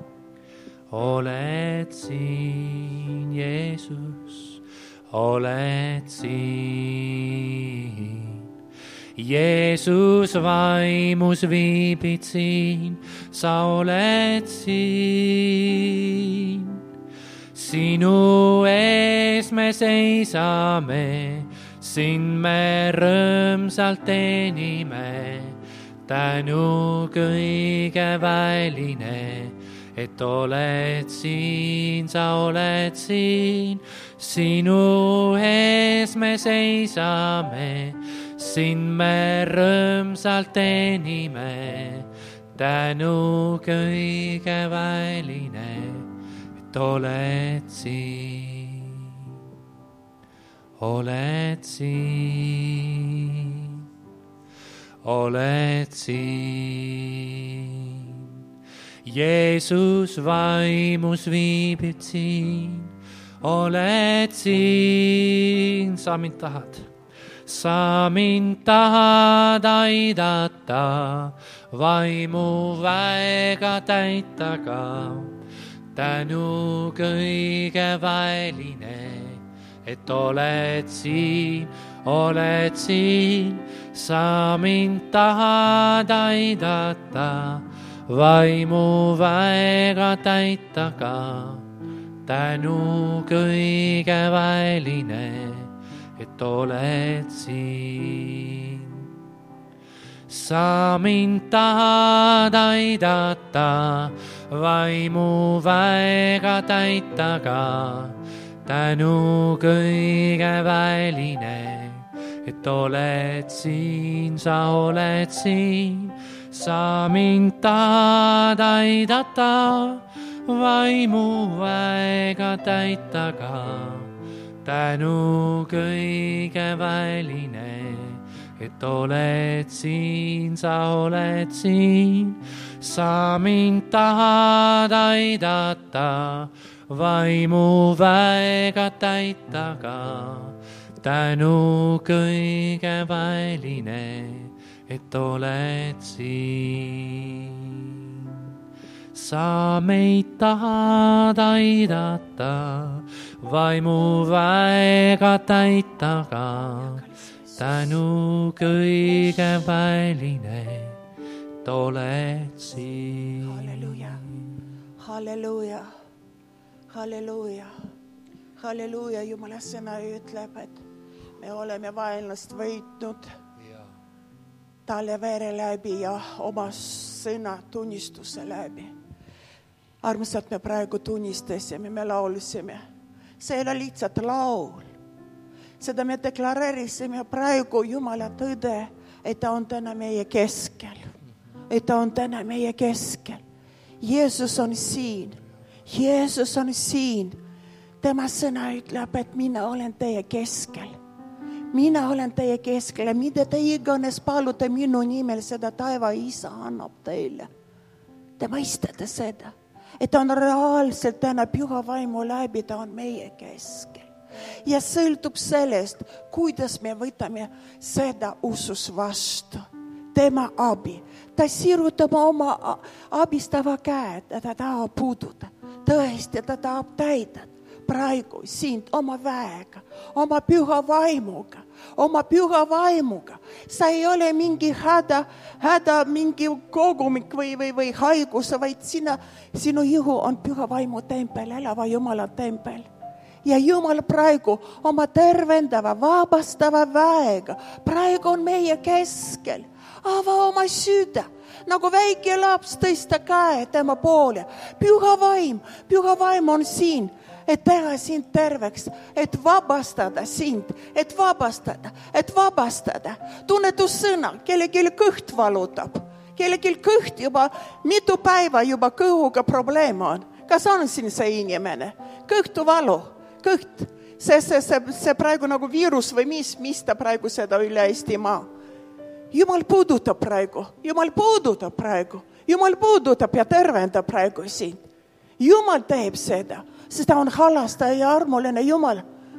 Oled siin, Jeesus. Oled siin. Jeesus vaimus viibid siin, sa oled siin. Sinu ees me seisame, sind me rõõmsalt teenime. Tänu kõige väeline, et oled siin, sa oled siin. Sinu ees me seisame, sind me rõõmsalt teenime. Tänu kõige väeline, et oled siin, oled siin, oled siin. Jeesus vaimus viibib siin, oled siin. Sa mind tahad, sa mind tahad aidata, vaimu väega täita ka. Tänu kõige väeline, et oled siin, oled siin. Sa mind tahad aidata, vaimu väega täita ka. Tänu kõige väeline, et oled siin. Sa mind tahad aidata, vaimu väega täita ka. Tänu kõige väeline, et oled siin, sa oled siin. Sa mind tahad aidata, vaimu väega täita ka. Tänu kõige väeline, et oled siin, sa oled siin. Sa mind tahad aidata, vaimu väega täita ka. Tänu kõige väeline, et oled siin. Sa meid tahad aidata, vaimu väega täita ka. Tänu kõige väeline, et oled siin. Halleluuja, halleluuja, halleluuja, halleluuja. Jumala sõna ütleb, et me oleme vaenlast võitnud talle vere läbi ja oma sõna tunnistuse läbi. Armsad, me praegu tunnistasime, me laulisime. See ei ole lihtsalt laul. Seda me deklareerisime praegu Jumala tõde, et ta on täna meie keskel. Et ta on täna meie keskel. Jeesus on siin. Jeesus on siin. Tema sõna ütleb, et mina olen teie keskel. Mina olen teie keskel ja mida te iganes palute minu nimel, seda taeva isa annab teile. Te mõistate seda, et on reaalselt täna püha vaimu läbi, ta on meie keskel. Ja sõltub sellest, kuidas me võtame seda usus vastu. Tema abi. Ta sirutab oma abistava käed, ta tahab puududa. Tõesti, ta tahab täida praegu sind oma väega, oma püha vaimuga, oma püha vaimuga. Sa ei ole mingi häda, häda mingi kogumik või, või, või haigus, vaid sina, sinu ihu on püha vaimu tempel, elava Jumala tempel. Ja Jumal praegu oma tervendava, vabastava väega, praegu on meie keskel. Ava oma süda, nagu väike laps tõsta käe tema poole. Püha vaim, püha vaim on siin, et teha sind terveks, et vabastada sind, et vabastada, et vabastada. Tunnetussõna, kellelgi kõht valutab, kellelgi kõht juba mitu päeva juba kõhuga probleem on. Kas on siin see inimene? Kõhtu valu, kõht. See, see, see, see praegu nagu viirus või mis, mis ta praegu seda üle Eestimaa. Jumal puudutab praegu, Jumal puudutab praegu, Jumal puudutab ja tervendab praegu sind. Jumal teeb seda, sest ta on halastaja ja armuline Jumal.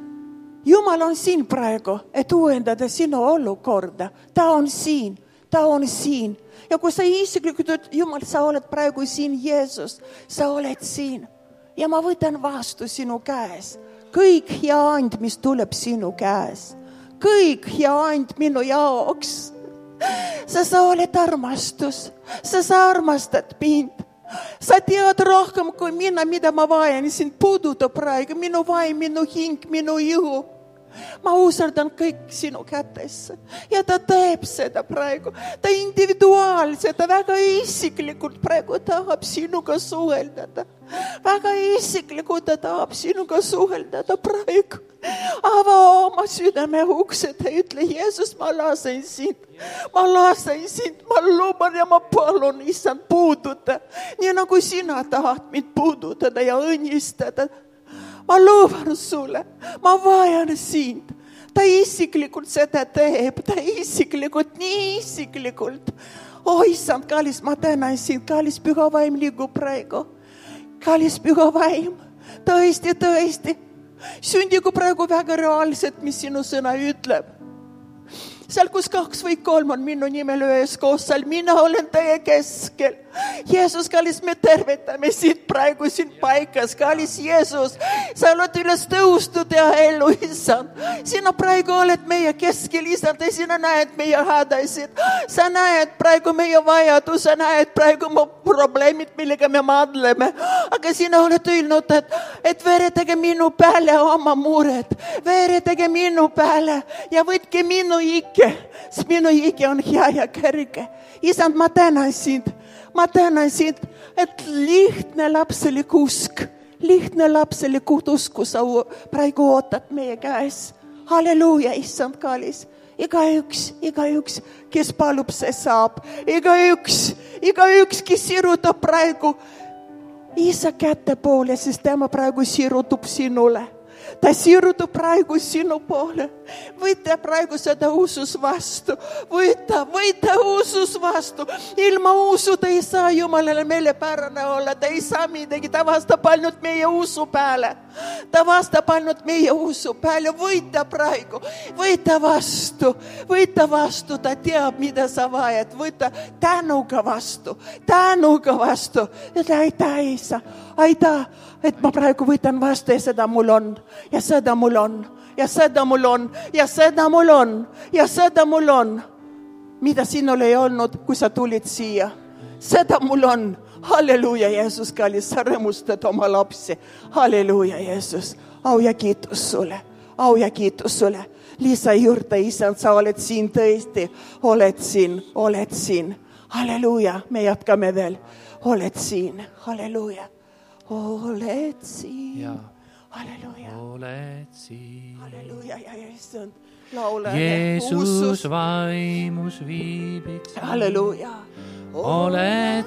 Jumal on siin praegu, et uuendada sinu olukorda. Ta on siin, ta on siin. Ja kui sa isiklikult ütled, Jumal, sa oled praegu siin, Jeesus, sa oled siin. Ja ma võtan vastu sinu käes. Kõik hea and, mis tuleb sinu käes. Kõik hea and minu jaoks. Sa, sa oled armastus. Sa, sa armastad mind. Sa tead rohkem kui mina, mida ma vajan sind puuduta praegu. Minu vaim, minu hing, minu ihu. Ma usaldan kõik sinu kätesse. Ja ta teeb seda praegu. Ta individuaalselt, ta väga isiklikult praegu tahab sinuga suheldada. Väga isiklikult ta tahab sinuga suheldada praegu. Ava oma südame uksed ja ütle, Jeesus, ma lasen sind. Ma lasen sind, ma luban ja ma palun, issand, puuduta. Nii nagu sina tahad mind puudutada ja õnnistada. Ma luban sulle, ma vajan sind. Ta isiklikult seda teeb, ta isiklikult, nii isiklikult. Oh, issand, kallis, ma tänan sind, kallis püha vaim liigub praegu. Kallis püha vaim, tõesti, tõesti. Sündigu praegu väga reaalselt, mis sinu sõna ütleb. Seal, kus kaks või kolm on minu nimel ühes koos, seal mina olen teie keskel. Jeesus, kallis, me tervetame sind praegu siin paikas. Kallis Jeesus, sa oled üles tõustud ja ellu, issand. Sina praegu oled meie keskel, issand, ja sina näed meie hädasid. Sa näed praegu meie vajadus, sa näed praegu mu probleemid, millega me madleme. Aga sina oled öelnud, et, et veeretage minu peale oma mured. Veeretage minu peale ja võtke minu ikke. Minu ikke on hea ja kerge. Issand, ma tänan sind. Ma tänan sind, et lihtne lapselik usk, lihtne lapselik usku sa praegu ootad meie käes. Halleluuja, issand kallis. Iga üks, iga üks, kes palub, see saab. Iga üks, iga üks, kes sirutab praegu isa kätte poole, sest tema praegu sirutub sinule. Ta sirutab praegu sinu poole. Võita praegu seda usus vastu. Võita, võita usus vastu. Ilma usuta ei saa Jumalale meelepärane olla. Ta ei saa midagi. Ta vastab ainult meie usu peale. Ta vastab ainult meie usu peale. Võita praegu. Võita vastu. Võita vastu. Ta teab, mida sa vajad. Võita tänuga vastu. Tänuga vastu. Ja ta aita, isa. Aita, et ma praegu võitan vastu ja seda mul on. Ja seda mul on. Ja seda mul on. Ja seda mul on. Ja seda mul on. Mida sinul ei olnud, kui sa tulid siia. Seda mul on. Halleluuja, Jeesus, kallis, sa rõõmustad oma lapsi. Halleluuja, Jeesus. Au ja kiitus sulle. au ja kiitus sulle. Lisa juurde, isand, sa oled siin tõesti, oled siin, oled siin. Halleluuja, me jätkame veel. Oled siin, halleluuja. Oled siin, ja halleluuja. oled siin. Halleluuja, ja isand, laula. Jeesus vaimus viibid siin. Halleluuja. Oled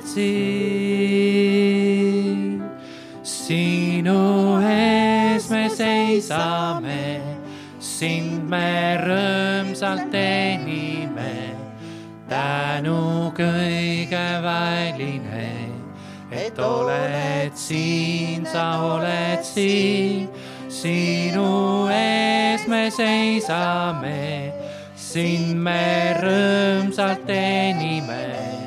siin, sinu ees me seisame, sind me rõõmsalt teenime, tänu kõige väline, et oled siin, sa oled siin, sinu ees me seisame, sind me rõõmsalt teenime,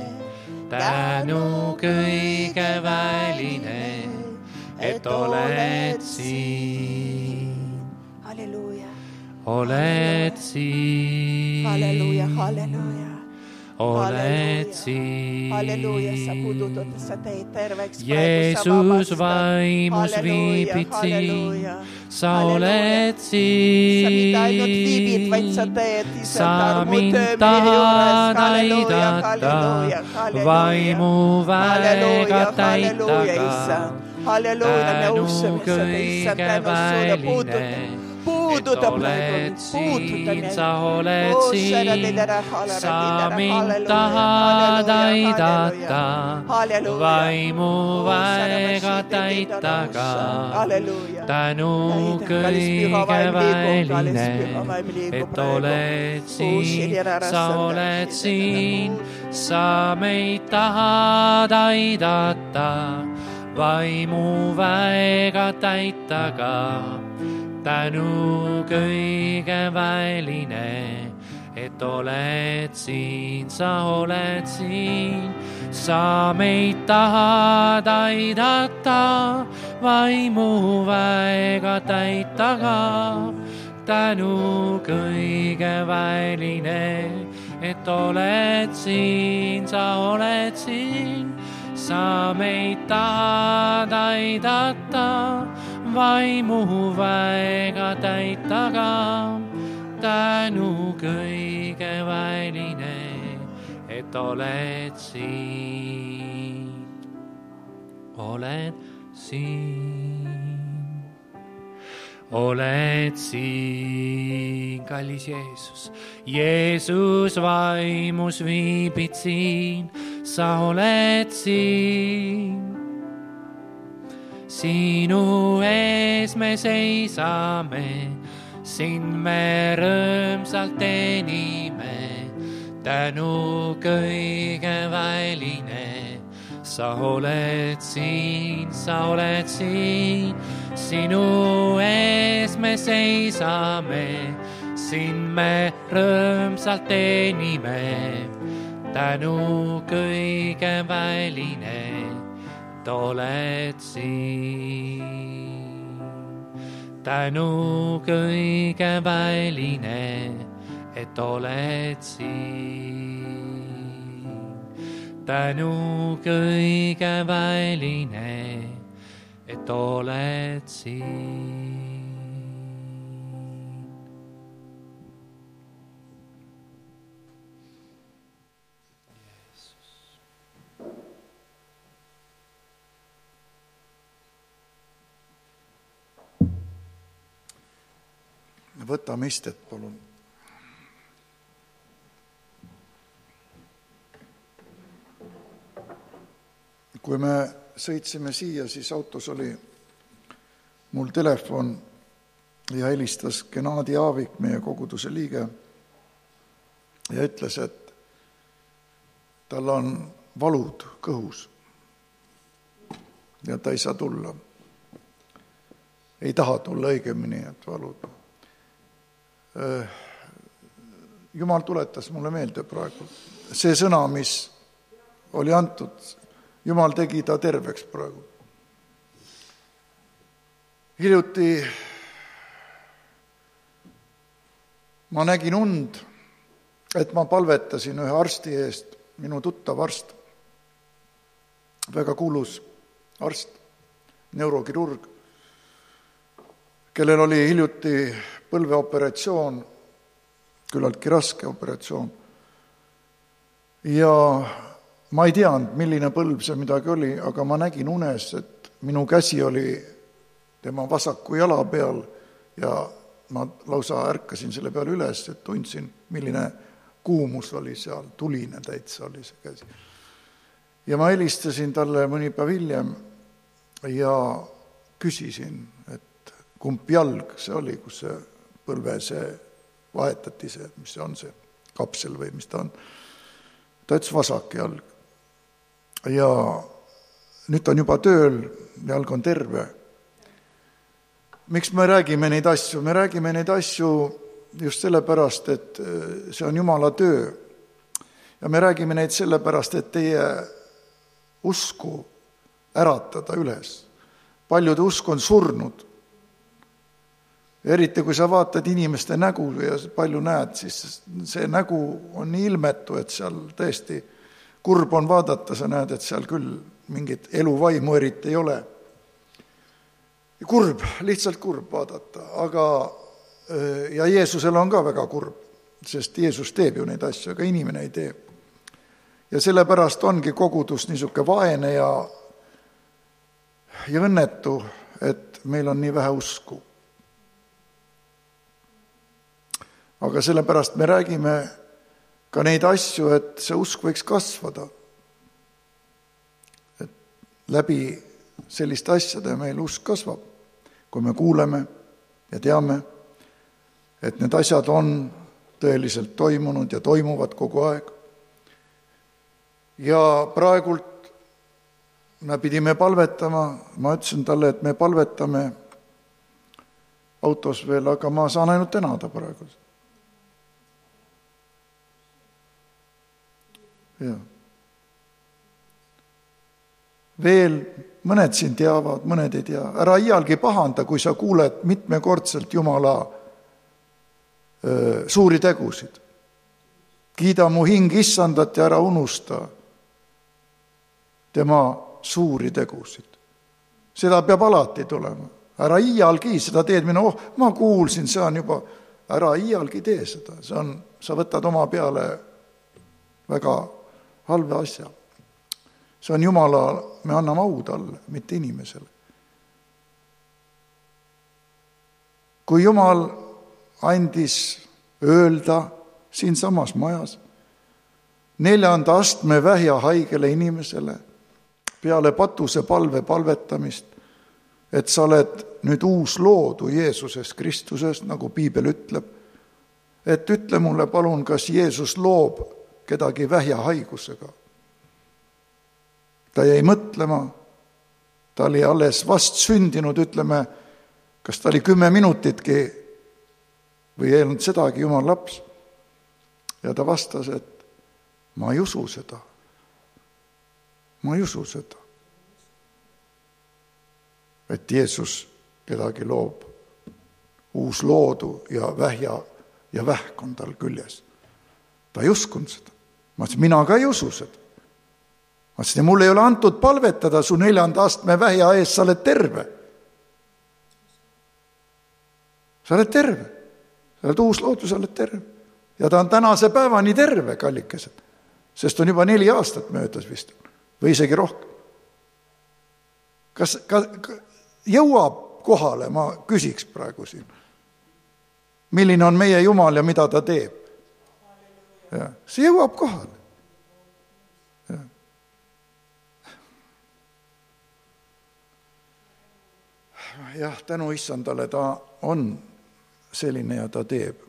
tänu kõige väline, et oled siin. Halleluuja. Oled siin. Halleluuja, halleluuja. Oled siin. Halleluuja, sa puudutad, sa teed terveks. Jeesus vaimus viibid siin. Sa oled siin. Sa mitte ainult viibid, vaid sa teed. Sa mind tahad aidata, vaimu väega täita. Halleluuja, me usume seda, issand, tänu sulle puudutab. Puudutab praegu, puudutab. Sa oled siin, sa mind tahad aidata, vaimu väega täita ka. Tänu kõige väline, et oled siin, sa oled siin, sa meid tahad aidata, vaimu väega täita ka. Tänu kõige väline, et oled siin, sa oled siin, sa meid tahad aidata, vaimu väega täita ka. Tänu kõige väline, et oled siin, sa oled siin, sa meid tahad aidata, vaimu väega täita ka. Tänu kõige väline, et oled siin, oled siin, oled siin, kallis Jeesus. Jeesus vaimus viibid siin, sa oled siin. Sinu ees me seisame, sind me rõõmsalt teenime, tänu kõige väline. Sa oled siin, sa oled siin, sinu ees me seisame, sind me rõõmsalt teenime, tänu kõige väline. Et oled siin, tänu kõige väline, et oled siin, tänu kõige väline, et oled siin. Võtame istet, palun. Kui me sõitsime siia, siis autos oli mul telefon ja helistas Gennadi Aavik, meie koguduse liige, ja ütles, et tal on valud kõhus ja ta ei saa tulla. Ei taha tulla õigemini, et valud. Jumal tuletas mulle meelde praegu. See sõna, mis oli antud, Jumal tegi ta terveks praegu. Hiljuti ma nägin und, et ma palvetasin ühe arsti eest, minu tuttav arst, väga kuulus arst, neurokirurg. kellel oli hiljuti põlveoperatsioon, küllaltki raske operatsioon. Ja ma ei teadnud, milline põlv see midagi oli, aga ma nägin unes, et minu käsi oli tema vasaku jala peal ja ma lausa ärkasin selle peale üles, et tundsin, milline kuumus oli seal, tuline täitsa oli see käsi. Ja ma helistasin talle mõni päev hiljem ja küsisin, et kumb jalg see oli, kus see põlve see vahetati, see, mis see on see kapsel või mis ta on. Ta ütles vasak jalg. Ja nüüd on juba tööl, jalg on terve. Miks me räägime neid asju? Me räägime neid asju just sellepärast, et see on Jumala töö. Ja me räägime neid sellepärast, et teie usku äratada üles. Paljude usk on surnud. Eriti kui sa vaatad inimeste nägu ja palju näed, siis see nägu on nii ilmetu, et seal tõesti kurb on vaadata, sa näed, et seal küll mingit eluvaimu eriti ei ole. Kurb, lihtsalt kurb vaadata, aga ja Jeesusel on ka väga kurb, sest Jeesus teeb ju neid asju, aga inimene ei tee. Ja sellepärast ongi kogudus niisuke vaene ja, ja õnnetu, et meil on nii vähe usku. Aga sellepärast me räägime ka neid asju, et see usk võiks kasvada. Et läbi selliste asjade meil usk kasvab, kui me kuuleme ja teame, et need asjad on tõeliselt toimunud ja toimuvad kogu aeg. Ja praegult me pidime palvetama, ma ütlesin talle, et me palvetame autos veel, aga ma saan ainult tänada praegu. Ja. Veel mõned siin teavad, mõned ei tea. Ära iialgi pahanda, kui sa kuuled mitmekordselt Jumala öö, suuri tegusid. Kiida mu hing Issandat ja ära unusta tema suuri tegusid. Seda peab alati tulema. Ära iialgi seda teed minu, oh, ma kuulsin, see on juba, ära iialgi tee seda. See on, sa võtad oma peale väga halve asja. See on Jumala, me anname au talle, mitte inimesele. Kui Jumal andis öelda siin samas majas neljanda astme vähja haigele inimesele peale patuse palve palvetamist, et sa oled nüüd uus loodu Jeesuses Kristuses, nagu Piibel ütleb, et ütle mulle palun, kas Jeesus loob kedagi vähja haigusega. Ta jäi mõtlema, ta oli alles vast sündinud, ütleme, kas ta oli kümme minutitki või ei olnud sedagi Jumal laps. Ja ta vastas, et ma ei usu seda. Ma ei usu seda. Et Jeesus kedagi loob uus loodu ja vähja ja vähk on tal küljes. Ta ei uskunud seda. Ma ütlesin, mina ka ei usu seda. Ma ütlesin, mul ei ole antud palvetada su neljanda astme vähja ees, sa oled terve. Sa oled terve. Sa oled uus loodu, sa oled terve. Ja ta on tänase päevani terve, kallikesed. Sest on juba neli aastat möödas vist. Või isegi rohkem. Kas, kas jõuab kohale, ma küsiks praegu siin. Milline on meie Jumal ja mida ta teeb? Ja, see jõuab kohale. Ja. Jah, tänu Issandale ta on selline ja ta teeb.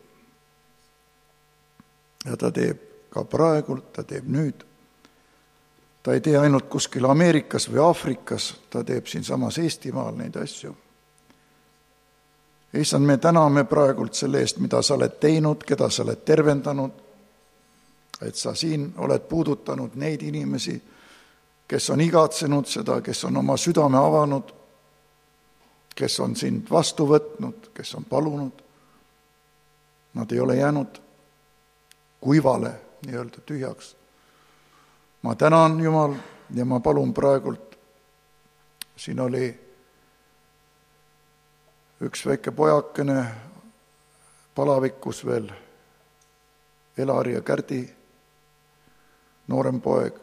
Ja ta teeb ka praegult, ta teeb nüüd. Ta ei tee ainult kuskil Ameerikas või Aafrikas, ta teeb siin samas Eestimaal neid asju. Issand, me täname praegult selle eest, mida sa oled teinud, keda sa oled tervendanud, et sa siin oled puudutanud neid inimesi, kes on igatsenud seda, kes on oma südame avanud, kes on sind vastu võtnud, kes on palunud. Nad ei ole jäänud kuivale, nii-öelda tühjaks. Ma tänan, Jumal, ja ma palun praegult, siin oli üks väike pojakene palavikus veel, Elari ja Kärdi, noorem poeg.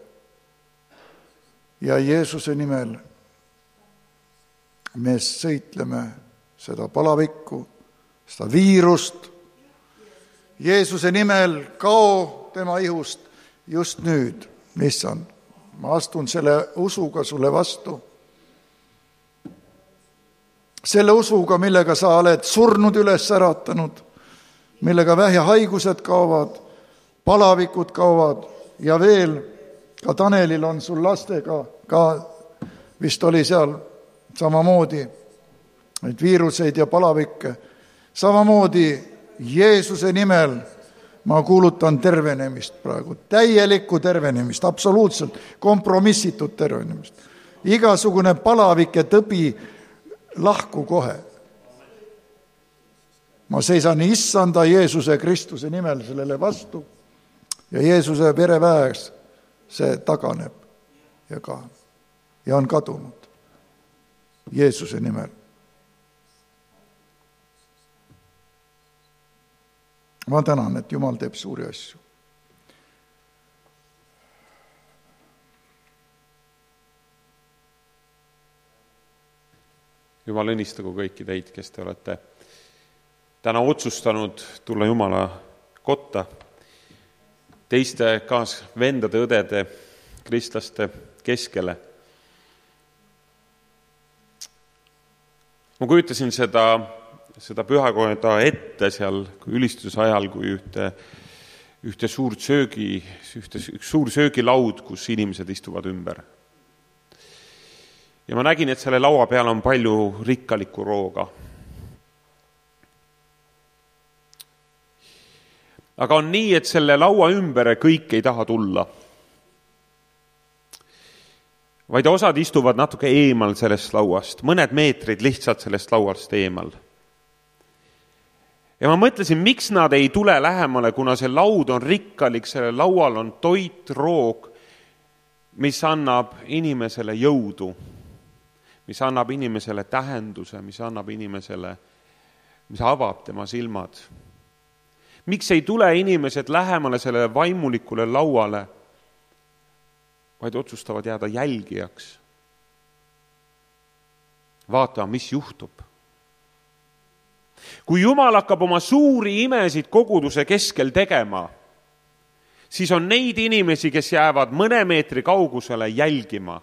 Ja Jeesuse nimel me sõitleme seda palavikku, seda viirust. Jeesuse nimel kao tema ihust just nüüd, issand. Ma astun selle usuga sulle vastu. Selle usuga, millega sa oled surnud üles äratanud, millega vähjahaigused kaovad, palavikud kaovad ja veel ka Tanelil on sul lastega, ka vist oli seal samamoodi neid viiruseid ja palavikke. Samamoodi Jeesuse nimel ma kuulutan tervenemist praegu, täielikku tervenemist, absoluutselt kompromissitud tervenemist. Igasugune palavik ja tõbi lahku kohe. Ma seisan issanda Jeesuse Kristuse nimel sellele vastu ja Jeesuse vereväes see taganeb ja ka ja on kadunud Jeesuse nimel. Ma tänan, et Jumal teeb suuri asju. Jumal õnnistagu kõiki teid, kes te olete täna otsustanud tulla Jumala kotta, teiste kaas vendade, õdede, kristlaste keskele. Ma kujutasin seda, seda pühakoda ette seal ülistuse ajal, kui ühte, ühte suurt söögi, ühte, üks suur söögilaud, kus inimesed istuvad ümber. Ja ma nägin, et selle laua peal on palju rikkalikku rooga. Aga on nii, et selle laua ümber kõik ei taha tulla. Vaid osad istuvad natuke eemal sellest lauast, mõned meetrid lihtsalt sellest lauast eemal. Ja ma mõtlesin, miks nad ei tule lähemale, kuna see laud on rikkalik, selle laual on toit, roog, mis annab inimesele jõudu, mis annab inimesele tähenduse, mis annab inimesele, mis avab tema silmad. Miks ei tule inimesed lähemale sellele vaimulikule lauale, vaid otsustavad jääda jälgijaks. Vaatama, mis juhtub. Kui Jumal hakkab oma suuri imesid koguduse keskel tegema, siis on neid inimesi, kes jäävad mõne meetri kaugusele jälgima.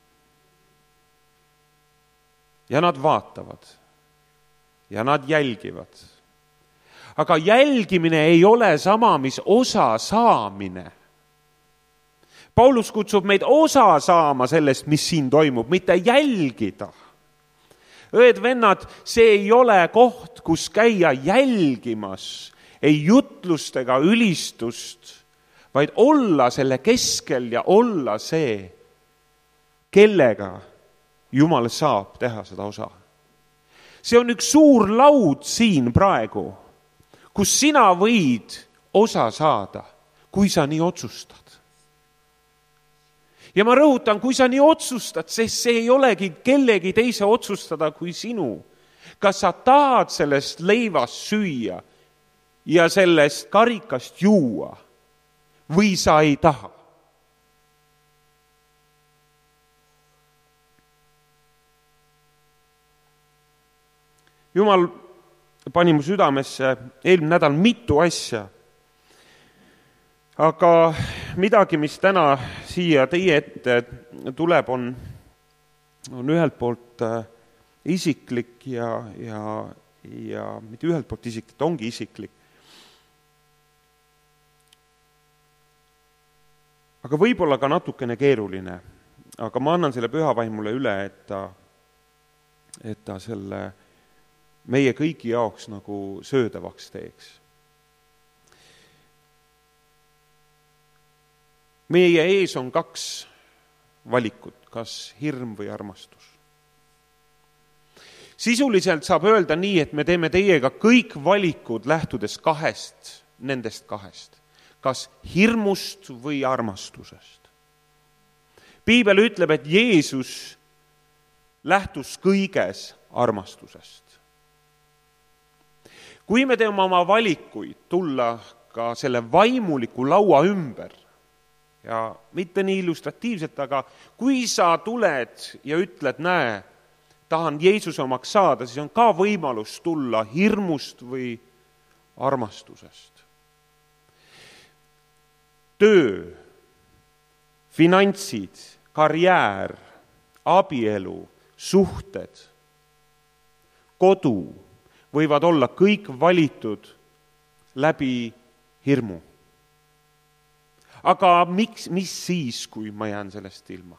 Ja nad vaatavad. Ja nad jälgivad. Aga jälgimine ei ole sama, mis osa saamine. Paulus kutsub meid osa saama sellest, mis siin toimub, mitte jälgida. Õed vennad, see ei ole koht, kus käia jälgimas, ei jutlust ega ülistust, vaid olla selle keskel ja olla see, kellega Jumal saab teha seda osa. See on üks suur laud siin praegu, kus sina võid osa saada, kui sa nii otsustad. Ja ma rõhutan, kui sa nii otsustad, sest see ei olegi kellegi teise otsustada kui sinu. Kas sa tahad sellest leivast süüa ja sellest karikast juua või sa ei taha? Jumal pani mu südamesse eelmine nädal mitu asja. Aga midagi, mis täna siia teie ette tuleb, on, on ühelt poolt isiklik ja, ja, ja mitte ühelt poolt isiklik, ongi isiklik. Aga võib-olla ka natukene keeruline. Aga ma annan selle pühavaimule üle, et ta, et ta selle meie kõigi jaoks nagu söödavaks teeks. Meie ees on kaks valikut, kas hirm või armastus. Sisuliselt saab öelda nii, et me teeme teiega kõik valikud lähtudes kahest, nendest kahest. Kas hirmust või armastusest. Piibel ütleb, et Jeesus lähtus kõiges armastusest. kui me teeme oma valikuid tulla ka selle vaimuliku laua ümber ja mitte nii illustratiivselt, aga kui sa tuled ja ütled, näe, tahan Jeesuse omaks saada, siis on ka võimalus tulla hirmust või armastusest. Töö, finantsid, karjäär, abielu, suhted, kodu võivad olla kõik valitud läbi hirmu. Aga miks, mis siis, kui ma jään sellest ilma?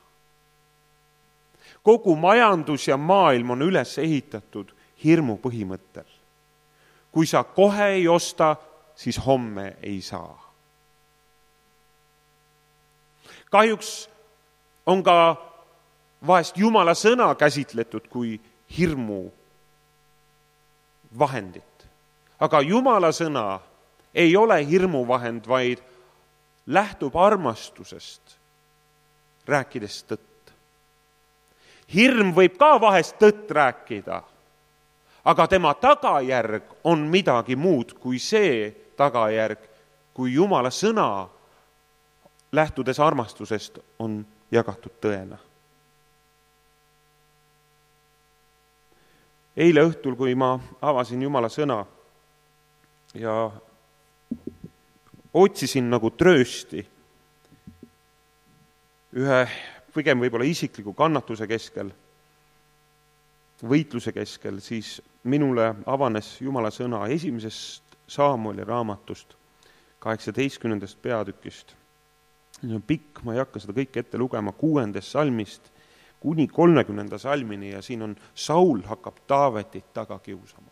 Kogu majandus ja maailm on üles ehitatud hirmu põhimõttel. Kui sa kohe ei osta, siis homme ei saa. Kahjuks on ka vahest Jumala sõna käsitletud kui hirmu vahendit. Aga Jumala sõna ei ole hirmu vahend, vaid lähtub armastusest, rääkides tõtt. Hirm võib ka vahest tõtt rääkida, aga tema tagajärg on midagi muud kui see tagajärg, kui Jumala sõna lähtudes armastusest on jagatud tõena. Eile õhtul, kui ma avasin Jumala sõna ja otsisin nagu tröösti ühe pigem võib-olla isikliku kannatuse keskel, võitluse keskel, siis minule avanes Jumala sõna esimesest Saamueli raamatust, kaheksateistkümnendast peatükist. See on pikk, ma ei hakka seda kõike ette lugema, kuuendest salmist kuni kolmekümnenda salmini ja siin on Saul hakkab Taavetit taga kiusama.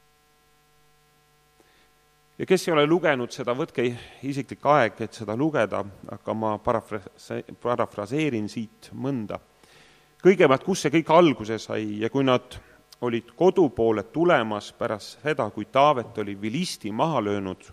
Ja kes ei ole lugenud seda, võtke isiklik aeg, et seda lugeda, aga ma parafraseerin siit mõnda. Kõigepealt, kus see kõik alguse sai ja kui nad olid kodu poole tulemas pärast seda, kui Taavet oli vilisti maha löönud,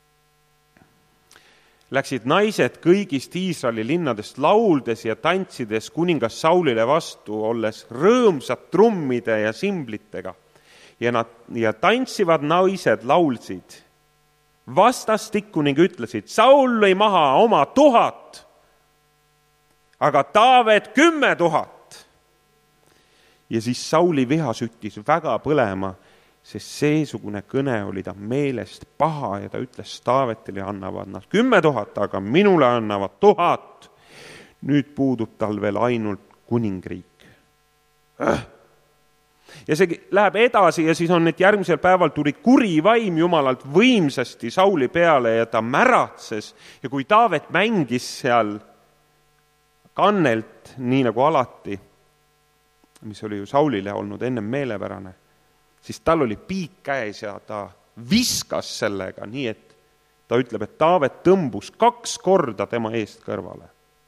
läksid naised kõigist Iisraeli linnadest lauldes ja tantsides kuningas Saulile vastu, olles rõõmsad trummide ja simblitega. Ja, nad, ja tantsivad naised laulsid vastastikku ning ütlesid, Saul lõi maha oma tuhat, aga Taavet kümme tuhat. Ja siis Sauli viha süttis väga põlema, sest seesugune kõne oli ta meelest paha ja ta ütles Taavetile annavad nad kümme tuhat, aga minule annavad tuhat. Nüüd puudub tal veel ainult kuningriik. Äh. Ja see läheb edasi ja siis on, et järgmisel päeval tuli kuri vaim Jumalalt võimsasti Sauli peale ja ta märatses ja kui Taavet mängis seal kannelt, nii nagu alati, mis oli ju Saulile olnud ennem meelepärane, siis tal oli piik käes ja ta viskas sellega nii, et ta ütleb, et Taavet tõmbus kaks korda tema eest kõrvale.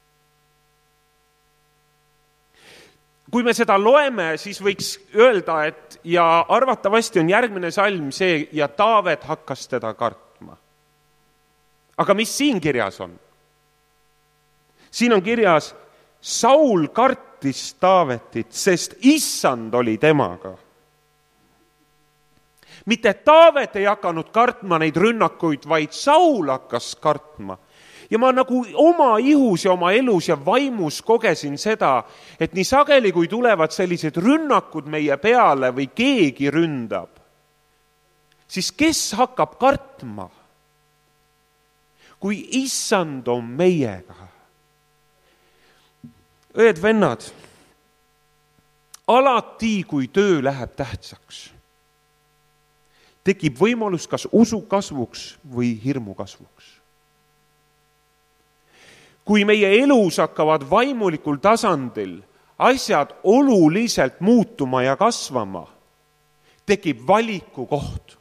Kui me seda loeme, siis võiks öelda, et ja arvatavasti on järgmine salm see ja Taavet hakkas teda kartma. Aga mis siin kirjas on? Siin on kirjas, Saul kartis Taavetit, sest issand oli temaga. Mitte Taavet ei hakanud kartma neid rünnakuid, vaid Saul hakkas kartma. Ja ma nagu oma ihus ja oma elus ja vaimus kogesin seda, et nii sageli, kui tulevad sellised rünnakud meie peale või keegi ründab, siis kes hakkab kartma? Kui issand on meiega. Õed vennad, alati, kui töö läheb tähtsaks, tekib võimalus kas usu kasvuks või hirmu kasvuks. Kui meie elus hakkavad vaimulikul tasandil asjad oluliselt muutuma ja kasvama, tekib valiku koht.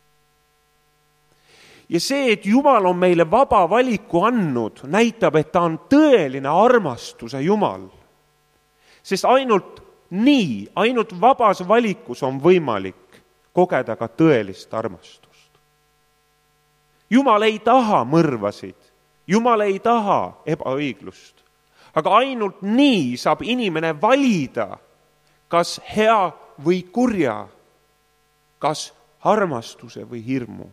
Ja see, et Jumal on meile vaba valiku andnud, näitab, et ta on tõeline armastuse Jumal. Sest ainult nii, ainult vabas valikus on võimalik kogeda ka tõelist armastust. Jumal ei taha mõrvasid. Jumal ei taha ebaõiglust, aga ainult nii saab inimene valida, kas hea või kurja, kas armastuse või hirmu.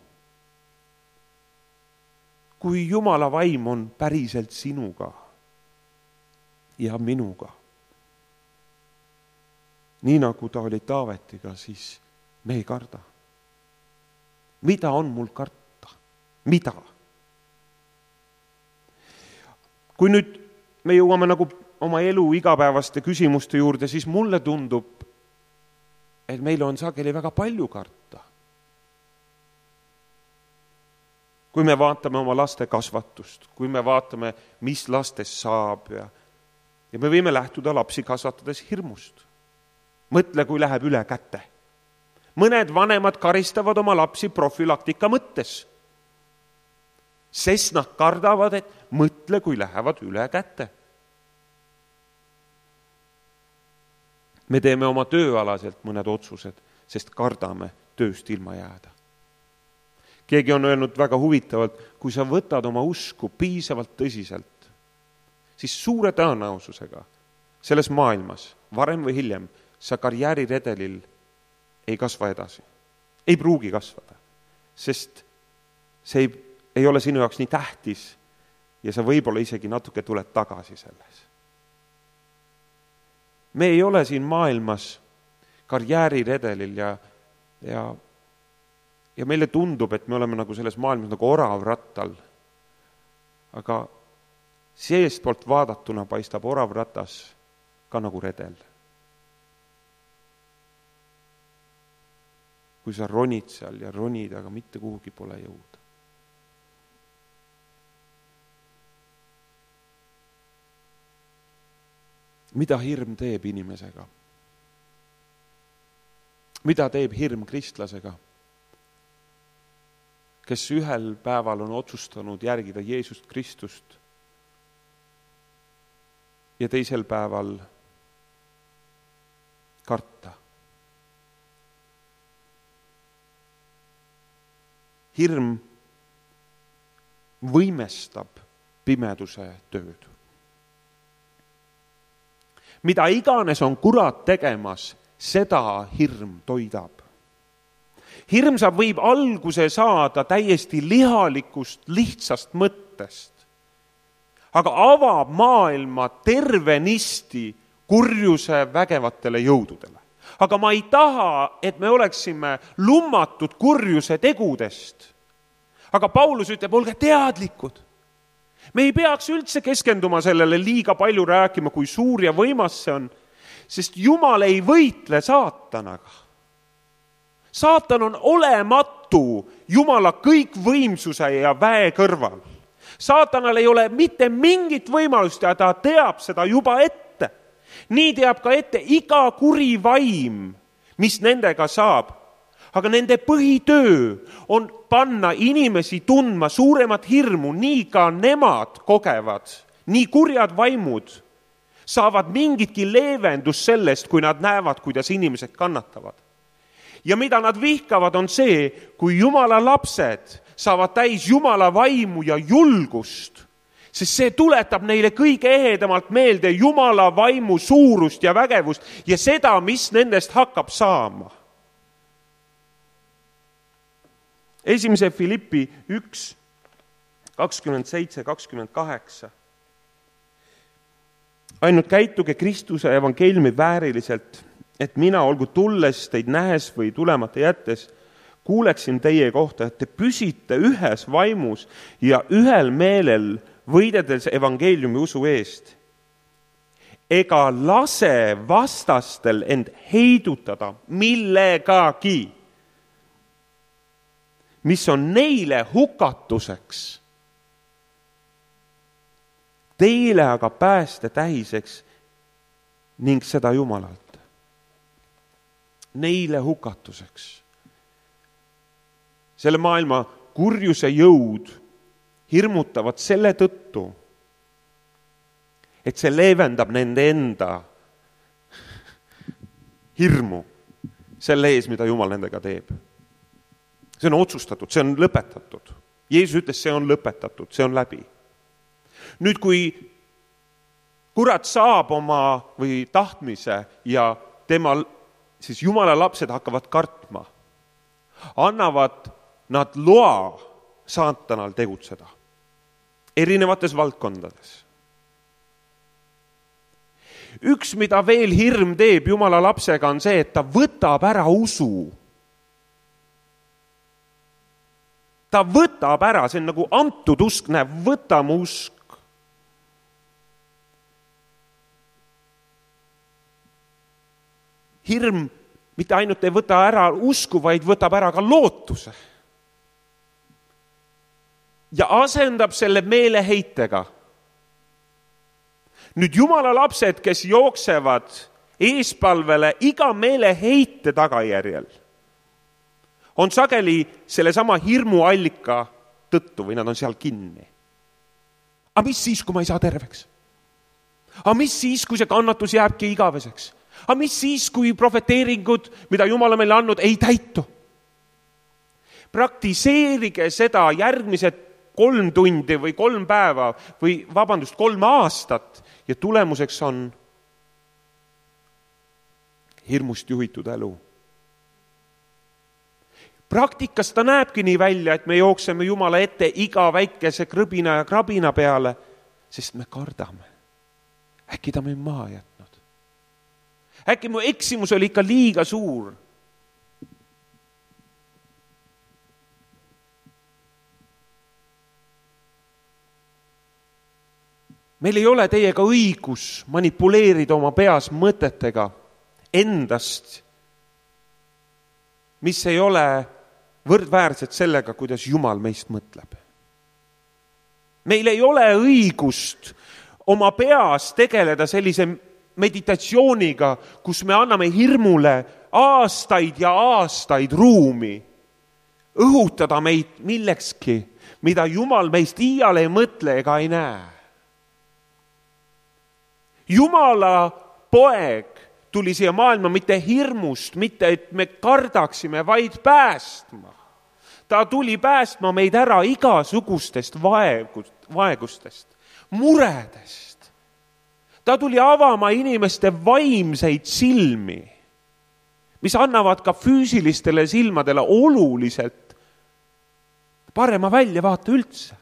Kui Jumala vaim on päriselt sinuga ja minuga, nii nagu ta oli Taavetiga, siis me ei karda. Mida on mul karta? Mida? Kui nüüd me jõuame nagu oma elu igapäevaste küsimuste juurde, siis mulle tundub, et meil on sageli väga palju karta. Kui me vaatame oma laste kasvatust, kui me vaatame, mis lastest saab ja, ja me võime lähtuda lapsi kasvatades hirmust. Mõtle, kui läheb üle käte. Mõned vanemad karistavad oma lapsi profülaktika mõttes, sest nad kardavad, et mõtle, kui lähevad üle käte. Me teeme oma tööalaselt mõned otsused, sest kardame tööst ilma jääda. Keegi on öelnud väga huvitavalt, kui sa võtad oma usku piisavalt tõsiselt, siis suure tõenäosusega selles maailmas, varem või hiljem, sa karjääriredelil ei kasva edasi. Ei pruugi kasvada, sest see ei, ei ole sinu jaoks nii tähtis ja sa võib-olla isegi natuke tuled tagasi selles. Me ei ole siin maailmas karjääriredelil ja, ja, ja meile tundub, et me oleme nagu selles maailmas nagu orav rattal. Aga seestpoolt vaadatuna paistab orav ratas ka nagu redel. Kui sa ronid seal ja ronid, aga mitte kuhugi pole jõuda. Mida hirm teeb inimesega? Mida teeb hirm kristlasega, kes ühel päeval on otsustanud järgida Jeesust Kristust ja teisel päeval karta? Hirm võimestab pimeduse tööd. Mida iganes on kurat tegemas, seda hirm toidab. Hirm saab võib alguse saada täiesti lihalikust, lihtsast mõttest, aga avab maailma tervenisti kurjuse vägevatele jõududele. Aga ma ei taha, et me oleksime lummatud kurjuse tegudest. Aga Paulus ütleb, olge teadlikud. Me ei peaks üldse keskenduma sellele liiga palju rääkima, kui suur ja võimas see on, sest Jumal ei võitle saatanaga. Saatan on olematu Jumala kõikvõimsuse ja väe kõrval. Saatanal ei ole mitte mingit võimalust ja ta teab seda juba ette. Nii teab ka ette iga kuri vaim, mis nendega saab. Aga nende põhitöö on panna inimesi tundma suuremat hirmu, nii ka nemad kogevad, nii kurjad vaimud saavad mingitki leevendus sellest, kui nad näevad, kuidas inimesed kannatavad. Ja mida nad vihkavad on see, kui Jumala lapsed saavad täis Jumala vaimu ja julgust, sest see tuletab neile kõige ehedamalt meelde Jumala vaimu suurust ja vägevust ja seda, mis nendest hakkab saama. Esimese Filippi üks, kakskümmend seitse, kakskümmend kaheksa. Ainult käituge Kristuse evangeeliumi vääriliselt, et mina, olgu tulles teid nähes või tulemata jättes, kuuleksin teie kohta, et te püsite ühes vaimus ja ühel meelel võidedes evangeeliumi usu eest. Ega lase vastastel end heidutada millegagi, mis on neile hukatuseks, teile aga pääste tähiseks ning seda Jumalalt. Neile hukatuseks. Selle maailma kurjuse jõud hirmutavad selle tõttu, et see leevendab nende enda hirmu selle ees, mida Jumal nendega teeb. See on otsustatud, see on lõpetatud. Jeesus ütles, see on lõpetatud, see on läbi. Nüüd, kui kurat saab oma või tahtmise ja tema, siis Jumala lapsed hakkavad kartma. annavad nad loa saatanal tegutseda erinevates valdkondades. Üks, mida veel hirm teeb Jumala lapsega, on see, et ta võtab ära usu. Ta võtab ära, see on nagu antud usk, näe, võtame usk. Hirm mitte ainult ei võta ära usku, vaid võtab ära ka lootuse. Ja asendab selle meeleheitega. Nüüd Jumala lapsed, kes jooksevad eespalvele iga meeleheite tagajärjel, on sageli selle sama hirmuallika tõttu või nad on seal kinni. Aga mis siis, kui ma ei saa terveks? Aga mis siis, kui see kannatus jääbki igaveseks? Aga mis siis, kui profeteeringud, mida Jumal on meile andnud, ei täitu? Praktiseerige seda järgmised kolm tundi või kolm päeva või vabandust, kolm aastat ja tulemuseks on hirmust juhitud elu. Praktikas ta näebki nii välja, et me jookseme Jumala ette iga väikese krõbina ja krabina peale, sest me kardame. Äkki ta me maha jätnud. Äkki mu eksimus oli ikka liiga suur. Meil ei ole teiega õigus manipuleerida oma peas mõtetega endast, mis ei ole võrdväärsed sellega, kuidas Jumal meist mõtleb. Meil ei ole õigust oma peas tegeleda sellise meditatsiooniga, kus me anname hirmule aastaid ja aastaid ruumi, õhutada meid millekski, mida Jumal meist iial ei mõtle ega ei näe. Jumala poeg tuli siia maailma mitte hirmust, mitte et me kardaksime, vaid päästma. Ta tuli päästma meid ära igasugustest vaegustest, muredest. Ta tuli avama inimeste vaimseid silmi, mis annavad ka füüsilistele silmadele oluliselt parema väljavaate üldse.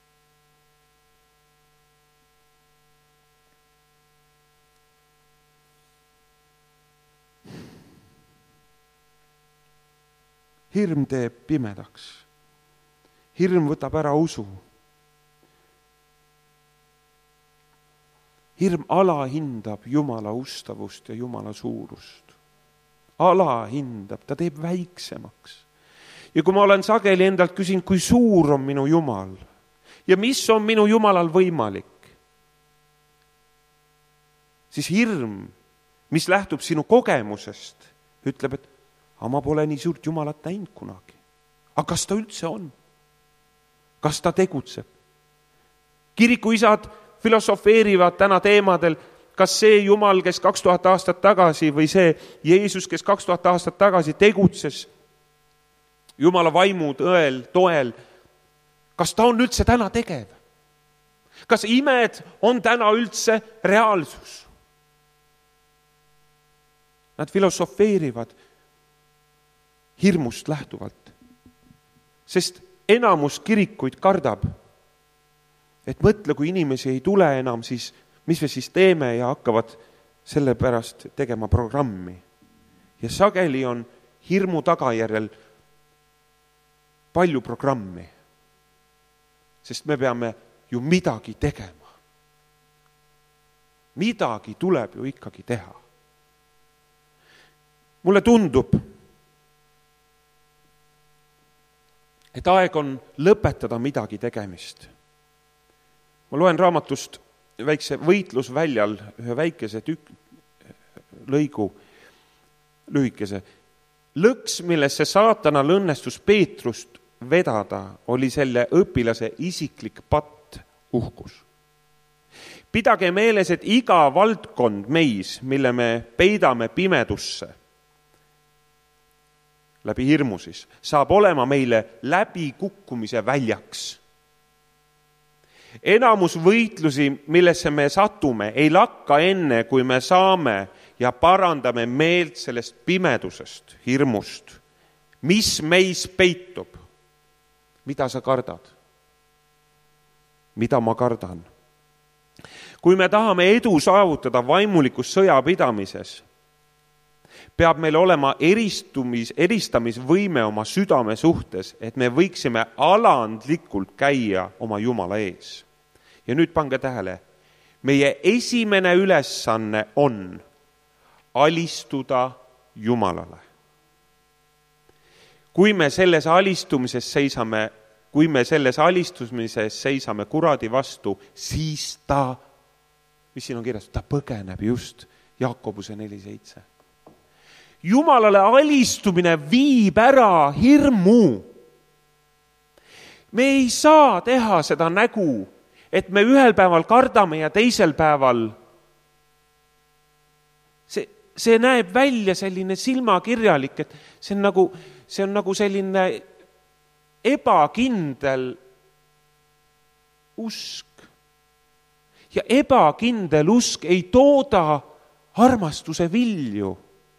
Hirm teeb pimedaks. Hirm võtab ära usu. Hirm alahindab Jumala ustavust ja Jumala suurust. Alahindab, ta teeb väiksemaks. Ja kui ma olen sageli endalt küsinud, kui suur on minu Jumal ja mis on minu Jumalal võimalik, siis hirm, mis lähtub sinu kogemusest, ütleb, et aga ma pole nii suurt Jumalat näinud kunagi. Aga kas ta üldse on? Kas ta tegutseb? Kirikuisad filosofeerivad täna teemadel, kas see Jumal, kes kaks tuhat aastat tagasi või see Jeesus, kes kaks tuhat aastat tagasi tegutses Jumala vaimu tõel, toel, kas ta on üldse täna tegev? Kas imed on täna üldse reaalsus? Nad filosofeerivad hirmust lähtuvalt. Sest enamus kirikuid kardab, et mõtle, kui inimesi ei tule enam, siis mis me siis teeme ja hakkavad selle pärast tegema programmi. Ja sageli on hirmu tagajärjel palju programmi, sest me peame ju midagi tegema. Midagi tuleb ju ikkagi teha. Mulle tundub, et aeg on lõpetada midagi tegemist. Ma loen raamatust väikse võitlusväljal ühe väikese tükk, lõigu, lühikese. Lõks, millesse saatanal õnnestus Peetrust vedada, oli selle õpilase isiklik patt uhkus. Pidage meeles, et iga valdkond meis, mille me peidame pimedusse, läbi hirmu siis, saab olema meile läbi kukkumise väljaks. Enamus võitlusi, millesse me satume, ei lakka enne, kui me saame ja parandame meelt sellest pimedusest, hirmust, mis meis peitub. Mida sa kardad? Mida ma kardan? Kui me tahame edu saavutada vaimulikus sõjapidamises, peab meil olema eristumis, eristamisvõime oma südame suhtes, et me võiksime alandlikult käia oma Jumala ees. Ja nüüd pange tähele, meie esimene ülesanne on alistuda Jumalale. Kui me selles alistumises seisame, kui me selles alistumises seisame kuradi vastu, siis ta, mis siin on kirjas, ta põgeneb just Jaakobuse neli seitse. Jumalale alistumine viib ära hirmu. Me ei saa teha seda nägu, et me ühel päeval kardame ja teisel päeval see, see näeb välja selline silmakirjalik, et see on nagu, see on nagu selline ebakindel usk. Ja ebakindel usk ei tooda armastuse vilju.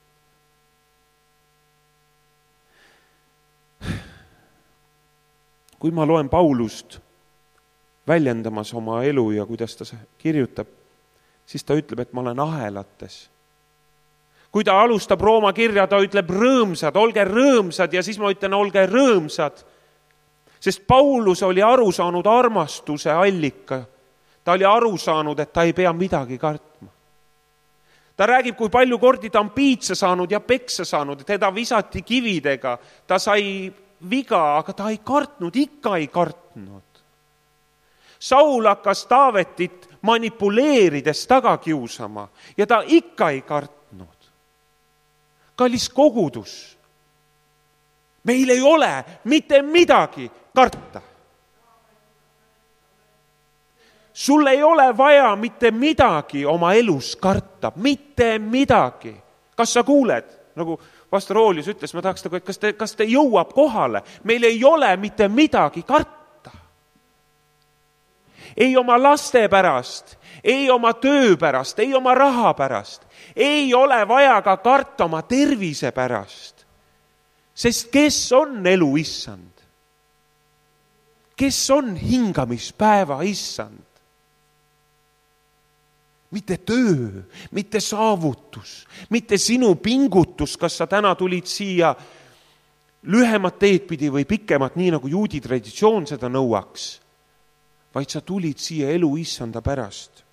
Kui ma loen Paulust väljendamas oma elu ja kuidas ta kirjutab, siis ta ütleb, et ma olen ahelates. Kui ta alustab Rooma kirja, ta ütleb rõõmsad, olge rõõmsad ja siis ma ütlen, olge rõõmsad. Sest Paulus oli aru saanud armastuse allika. Ta oli aru saanud, et ta ei pea midagi kartma. Ta räägib, kui palju kordi ta on piitsa saanud ja peksa saanud, teda visati kividega, ta sai viga, aga ta ei kartnud, ikka ei kartnud. Saul hakkas Taavetit manipuleerides taga kiusama ja ta ikka ei kartnud. Kallis kogudus, meil ei ole mitte midagi karta. Sul ei ole vaja mitte midagi oma elus karta, mitte midagi. Kas sa kuuled? Nagu pastor Oolius ütles, ma tahaks tagu, et kas te, kas te jõuab kohale. Meil ei ole mitte midagi karta. Ei oma laste pärast, ei oma töö pärast, ei oma raha pärast. Ei ole vaja ka karta oma tervise pärast. Sest kes on elu issand? Kes on hingamispäeva issand? Mitte töö, mitte saavutus, mitte sinu pingutus, kas sa täna tulid siia lühemat teed pidi või pikemat, nii nagu juudi traditsioon seda nõuaks, vaid sa tulid siia elu issanda pärast.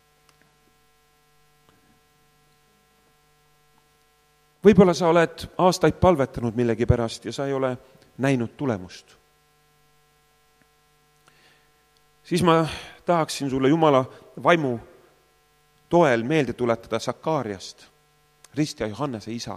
Võib-olla sa oled aastaid palvetanud millegi pärast ja sa ei ole näinud tulemust. Siis ma tahaksin sulle Jumala vaimu toel meelde tuletada Sakariast, Rist ja Johannese isa,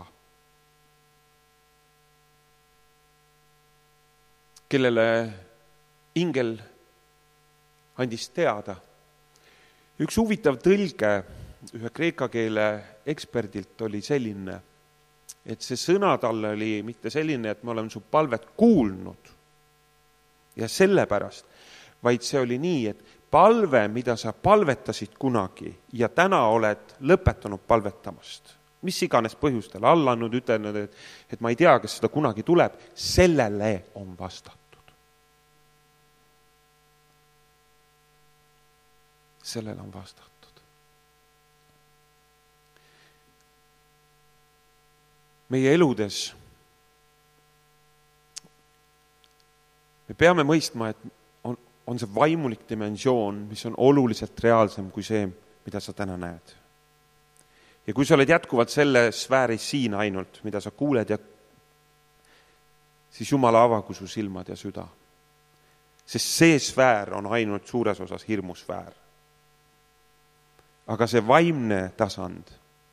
kellele ingel andis teada. Üks huvitav tõlge ühe kreeka keele eksperdilt oli selline, et see sõna talle oli mitte selline, et ma olen su palvet kuulnud ja sellepärast, vaid see oli nii, et palve, mida sa palvetasid kunagi ja täna oled lõpetanud palvetamast, mis iganes põhjustel, allanud, ütelnud, et, et ma ei tea, kas seda kunagi tuleb, sellele on vastatud. Sellele on vastatud. Meie eludes me peame mõistma, et on see vaimulik dimensioon, mis on oluliselt reaalsem kui see, mida sa täna näed. Ja kui sa oled jätkuvalt selle sfääris siin ainult, mida sa kuuled, ja siis Jumala avagu su silmad ja süda. Sest see sfäär on ainult suures osas hirmusfäär. Aga see vaimne tasand.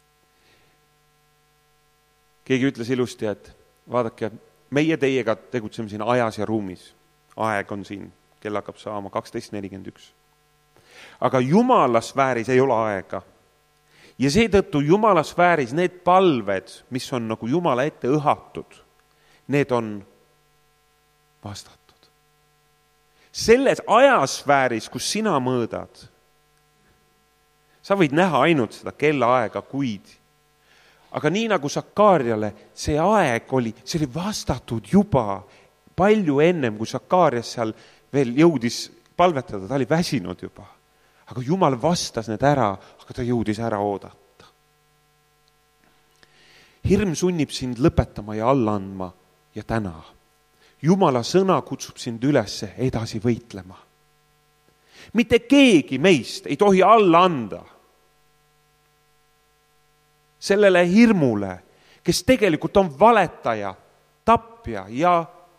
Keegi ütles ilusti, et vaadake, meie teiega tegutseme siin ajas ja ruumis. Aeg on siin. Kell hakkab saama kaksteist nelikümmend üks. Aga Jumala sfääris ei ole aega. Ja seetõttu Jumala sfääris need palved, mis on nagu Jumala ette õhatud, need on vastatud. Selles ajasfääris, kus sina mõõdad, sa võid näha ainult seda kellaaega, kuid, aga nii nagu Sakariale, see aeg oli, see oli vastatud juba palju ennem, kui Sakarias seal veel jõudis palvetada, ta oli väsinud juba. Aga Jumal vastas need ära, aga ta jõudis ära oodata. Hirm sunnib sind lõpetama ja alla andma ja täna. Jumala sõna kutsub sind üles edasi võitlema. Mitte keegi meist ei tohi alla anda sellele hirmule, kes tegelikult on valetaja, tapja ja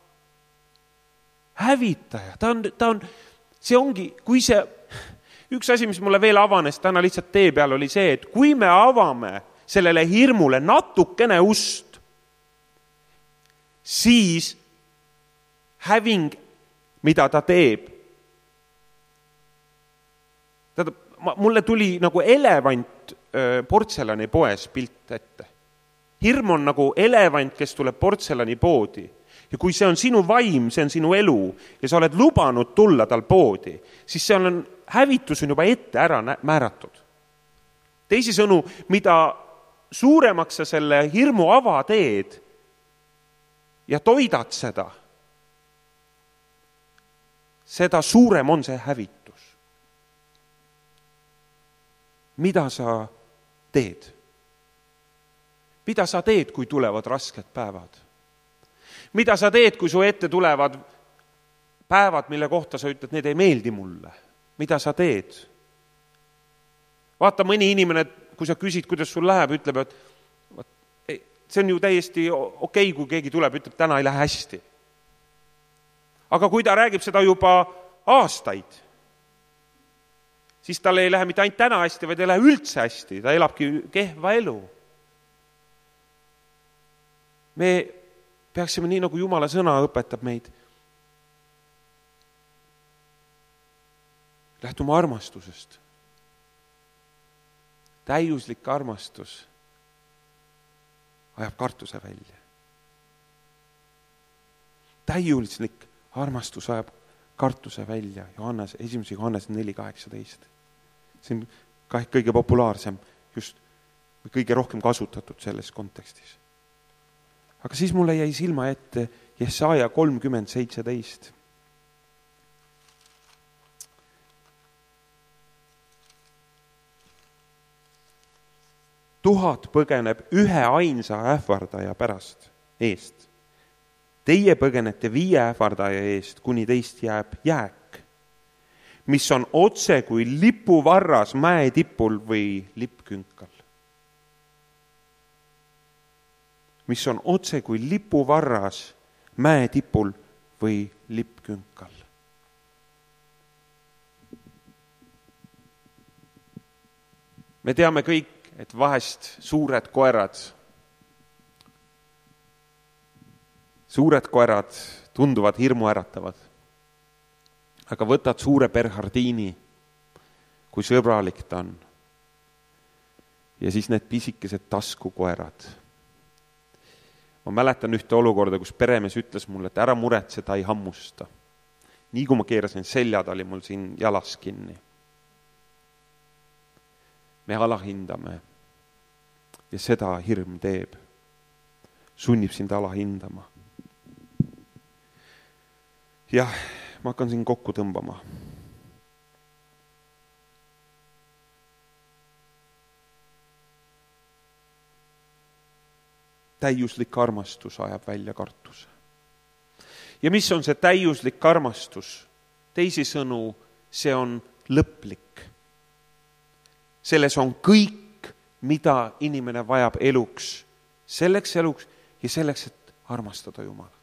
hävitaja. Ta on, ta on, see ongi, kui see, üks asi, mis mulle veel avanes täna lihtsalt tee peal, oli see, et kui me avame sellele hirmule natukene ust, siis häving, mida ta teeb. Tähendab, mulle tuli nagu elevant portselani poes pilt ette. Hirm on nagu elevant, kes tuleb portselani poodi. Ja kui see on sinu vaim, see on sinu elu ja sa oled lubanud tulla tal poodi, siis see on hävitus on juba ette ära määratud. Teisisõnu, mida suuremaks sa selle hirmu ava teed ja toidad seda, seda suurem on see hävitus. Mida sa teed? Mida sa teed, kui tulevad rasked päevad? Mida sa teed, kui su ette tulevad päevad, mille kohta sa ütled, need ei meeldi mulle? Mida sa teed? Vaata, mõni inimene, kui sa küsid, kuidas sul läheb, ütleb, et see on ju täiesti okei, kui keegi tuleb, ütleb, täna ei lähe hästi. Aga kui ta räägib seda juba aastaid, siis tal ei lähe mitte ainult täna hästi, vaid ei lähe üldse hästi. Ta elabki kehva elu. Me peaksime nii, nagu Jumala sõna õpetab meid, lähtuma armastusest. Täiuslik armastus ajab kartuse välja. Täiuslik armastus ajab kartuse välja. Johannes, esimese Johannes neli kaheksateist. See on kõige populaarsem, just kõige rohkem kasutatud selles kontekstis. Aga siis mulle jäi silma ette Jesaja kolmkümmend seitseteist. Tuhat põgeneb ühe ainsa ähvardaja pärast eest. Teie põgenete viie ähvardaja eest, kuni teist jääb jääk, mis on otse kui lipuvarras mäe tipul või lippkünkal. Mis on otse kui lipuvarras mäe tipul või lippkünkal. Me teame kõik, et vahest suured koerad, suured koerad tunduvad hirmu äratavad. Aga võtad suure Bernhardiini, kui sõbralik ta on. Ja siis need pisikesed taskukoerad. Ma mäletan ühte olukorda, kus peremees ütles mulle, et ära muretse, ta ei hammusta. Nii kui ma keerasin selja, ta oli mul siin jalas kinni. Me alahindame ja seda hirm teeb. Sunnib sind alahindama. Jah, ma hakkan siin kokku tõmbama. Täiuslik armastus ajab välja kartuse. Ja mis on see täiuslik armastus? Teisisõnu, see on lõplik. Selles on kõik, mida inimene vajab eluks, selleks eluks ja selleks, et armastada Jumalat.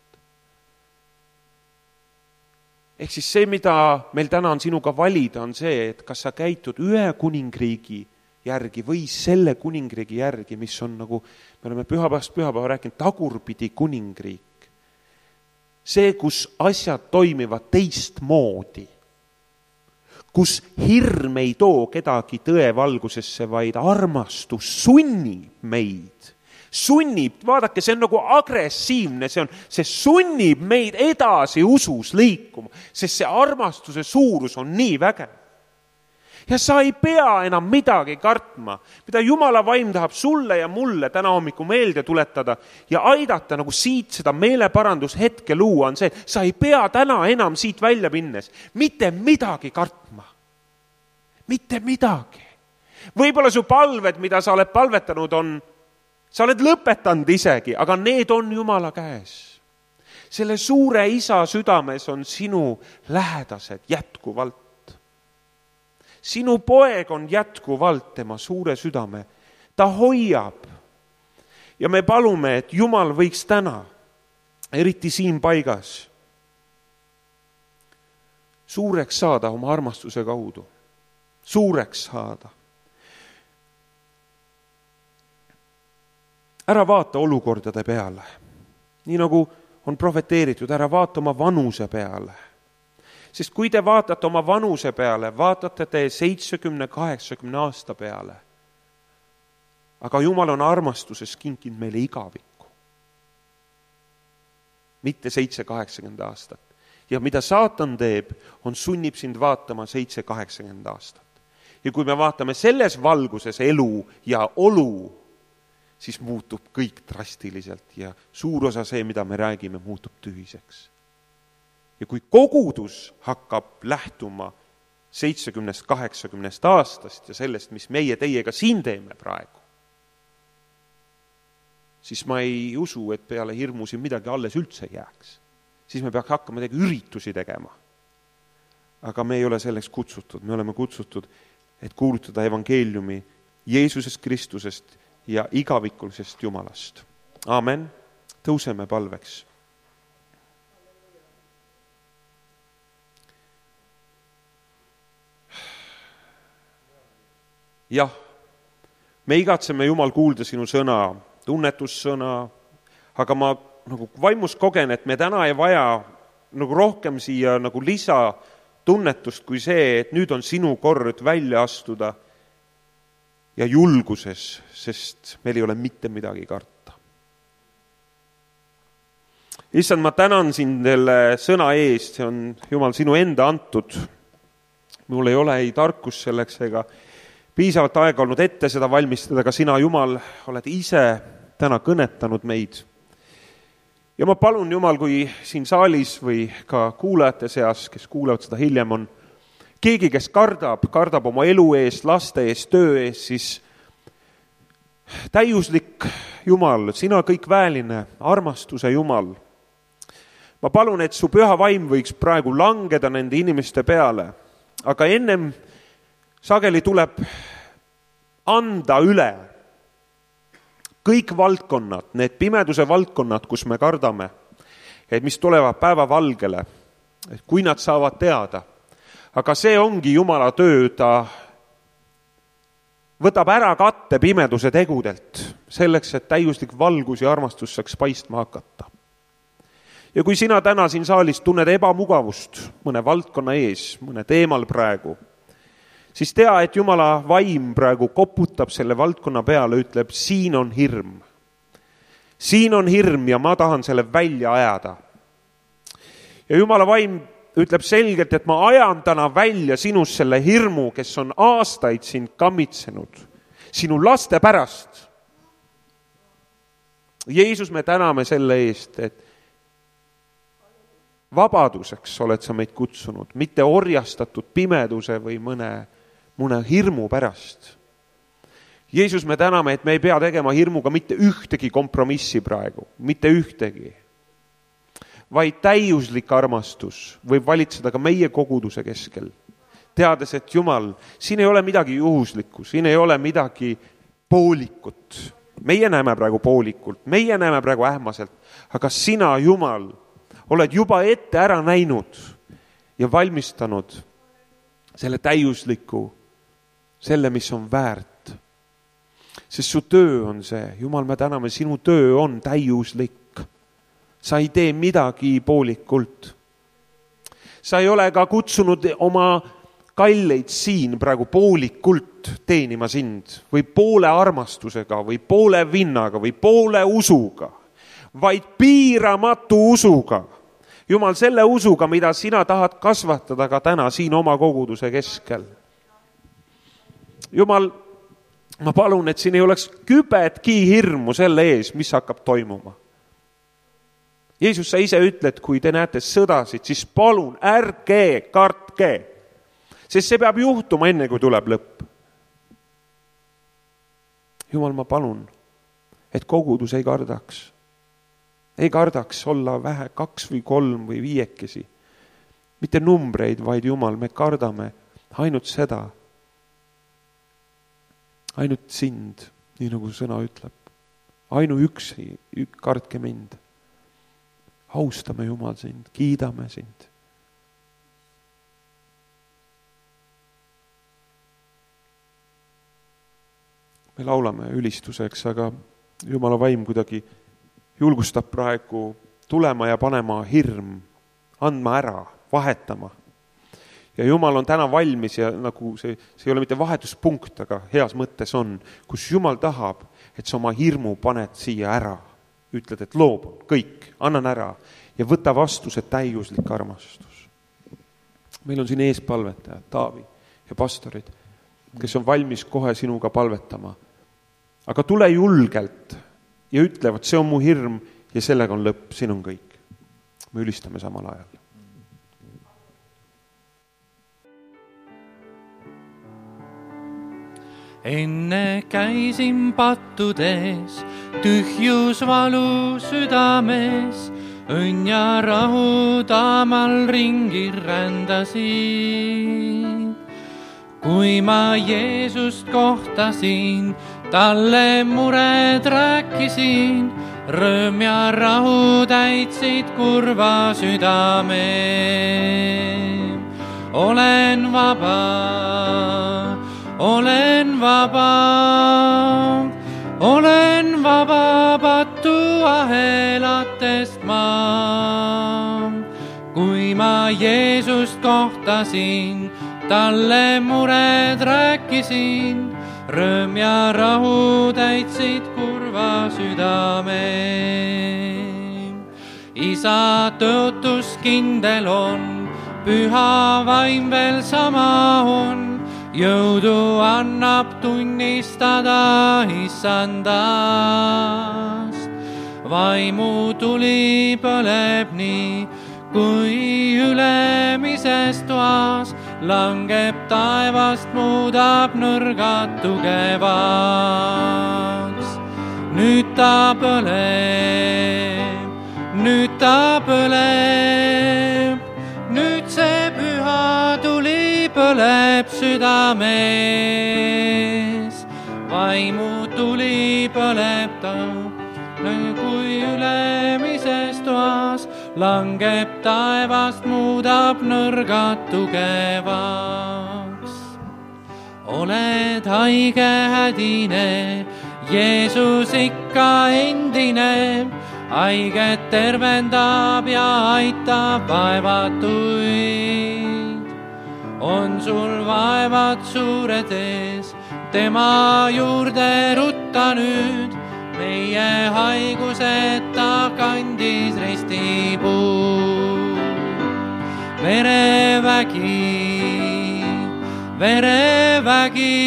Ehk siis see, mida meil täna on sinuga valida, on see, et kas sa käitud ühe kuningriigi järgi või selle kuningriigi järgi, mis on nagu, me oleme pühapäevast pühapäeva rääkinud, tagurpidi kuningriik. See, kus asjad toimivad teist moodi. Kus hirm ei too kedagi tõevalgusesse, vaid armastus sunnib meid. Sunnib, vaadake, see on nagu agressiivne, see, on, see sunnib meid edasi usus liikuma, sest see armastuse suurus on nii vägev. ja sa ei pea enam midagi kartma, mida Jumala vaim tahab sulle ja mulle täna hommiku meelde tuletada ja aidata nagu siit seda meeleparandushetke luua, on see, sa ei pea täna enam siit välja minnes mitte midagi kartma. Mitte midagi. Võib-olla su palved, mida sa oled palvetanud, on, sa oled lõpetanud isegi, aga need on Jumala käes. Selle suure isa südames on sinu lähedased jätkuvalt. Sinu poeg on jätkuvalt tema suure südame. Ta hoiab. Ja me palume, et Jumal võiks täna, eriti siin paigas, suureks saada oma armastuse kaudu. Suureks saada. Ära vaata olukordade peale. Nii nagu on profeteeritud, ära vaata oma vanuse peale. Sest kui te vaatate oma vanuse peale, vaatate te seitsekümmend kaheksakümmend aasta peale. Aga Jumal on armastuses kinkinud meile igavikku. Mitte seitse kaheksakümmend aastat. Ja mida saatan teeb, on sunnib sind vaatama seitse kaheksakümmend aastat. Ja kui me vaatame selles valguses elu ja olu, siis muutub kõik drastiliselt ja suur osa see, mida me räägime, muutub tühiseks. Ja kui kogudus hakkab lähtuma seitsekümmend kaheksakümmend aastast ja sellest, mis meie teiega siin teeme praegu, siis ma ei usu, et peale hirmusi midagi alles üldse jääks. Siis me peaks hakkama tegi üritusi tegema. Aga me ei ole selleks kutsutud. Me oleme kutsutud, et kuulutada evangeeliumi Jeesusest Kristusest ja igavikulisest Jumalast. Aamen. Tõuseme palveks. Jah, me igatseme Jumal kuulda sinu sõna, tunnetussõna, aga ma nagu vaimus kogen, et me täna ei vaja nagu rohkem siia nagu lisa tunnetust kui see, et nüüd on sinu kord välja astuda ja julguses, sest meil ei ole mitte midagi karta. Issand, ma tänan sind selle sõna eest, see on Jumal sinu enda antud. Mul ei ole ei tarkus selleks ega piisavalt aega olnud ette seda valmistada, aga sina, Jumal, oled ise täna kõnetanud meid. Ja ma palun, Jumal, kui siin saalis või ka kuulajate seas, kes kuulevad seda hiljem, on keegi, kes kardab, kardab oma elu eest, laste eest, töö eest, siis täiuslik Jumal, sina kõik vääline, armastuse Jumal. Ma palun, et su püha vaim võiks praegu langeda nende inimeste peale, aga ennem sageli tuleb anda üle kõik valdkonnad, need pimeduse valdkonnad, kus me kardame, et mis tulevad päevavalgele, et kui nad saavad teada. Aga see ongi Jumala töö, ta võtab ära katte pimeduse tegudelt, selleks, et täiuslik valgus ja armastus saaks paistma hakata. Ja kui sina täna siin saalis tunned ebamugavust mõne valdkonna ees, mõne teemal praegu, siis tea, et Jumala vaim praegu koputab selle valdkonna peale, ütleb, siin on hirm. Siin on hirm ja ma tahan selle välja ajada. Ja Jumala vaim ütleb selgelt, et ma ajan täna välja sinust selle hirmu, kes on aastaid sind kammitsenud, sinu laste pärast. Jeesus, me täname selle eest, et vabaduseks oled sa meid kutsunud, mitte orjastatud pimeduse või mõne mõne hirmu pärast. Jeesus, me täname, et me ei pea tegema hirmuga mitte ühtegi kompromissi praegu, mitte ühtegi, vaid täiuslik armastus võib valitseda ka meie koguduse keskel. Teades, et Jumal, siin ei ole midagi juhuslikku, siin ei ole midagi poolikut. Meie näeme praegu poolikult, meie näeme praegu ähmaselt, aga sina, Jumal, oled juba ette ära näinud ja valmistanud selle täiusliku, selle, mis on väärt. Sest su töö on see. Jumal, me täname, sinu töö on täiuslik. Sa ei tee midagi poolikult. Sa ei ole ka kutsunud oma kalleid siin praegu poolikult teenima sind või poole armastusega või poole vinnaga või poole usuga, vaid piiramatu usuga. Jumal, selle usuga, mida sina tahad kasvatada ka täna siin oma koguduse keskel. Jumal, ma palun, et siin ei oleks kübetki hirmu selle ees, mis hakkab toimuma. Jeesus, sa ise ütled, kui te näete sõdasid, siis palun, ärge kartke, sest see peab juhtuma enne, kui tuleb lõpp. Jumal, ma palun, et kogudus ei kardaks. Ei kardaks olla vähe kaks või kolm või viiekesi. Mitte numbreid, vaid Jumal, me kardame ainult seda, ainult sind, nii nagu sõna ütleb. Ainu üksi, kardke mind. Austame Jumal sind, kiidame sind. Me laulame ülistuseks, aga Jumala vaim kuidagi julgustab praegu tulema ja panema hirm, andma ära, vahetama. Ja Jumal on täna valmis ja nagu see, see ei ole mitte vahetuspunkt, aga heas mõttes on, kus Jumal tahab, et sa oma hirmu paned siia ära. Ütled, et loobun, kõik, annan ära ja võta vastu see täiuslik armastus. Meil on siin ees palvetajad, Taavi ja pastorid, kes on valmis kohe sinuga palvetama. Aga tule julgelt ja ütlevad, see on mu hirm ja sellega on lõpp, siin on kõik. Me ülistame samal ajal. Enne käisin pattudes, tühjus valu südames, õnn ja rahu taamal ringi rändasin. Kui ma Jeesust kohtasin, talle mured rääkisin, rõõm ja rahu täitsid kurva südame. Olen vaba, olen vaba, olen vaba patu ahelatest ma. Kui ma Jeesust kohtasin, talle mured rääkisin, rõõm ja rahu täitsid kurva südame. Isa tõotus kindel on, püha vaim veel sama on, jõudu annab tunnistada Issandast. Vaimu tuli põleb nii, kui ülemises toas, langeb taevast, muudab nõrgad tugevaks. Nüüd ta põleb, nüüd ta põleb, nüüd see püha tuli põleb südames. Vaimu tuli põleb ta, kui ülemises toas, langeb taevast, muudab nõrgad tugevaks. Oled haige hädine, Jeesus ikka endine, haiget tervendab ja aitab vaevatuid. On sul vaevad suured ees, tema juurde rutta nüüd, meie haigused ta kandis ristipuu. Verevägi, verevägi,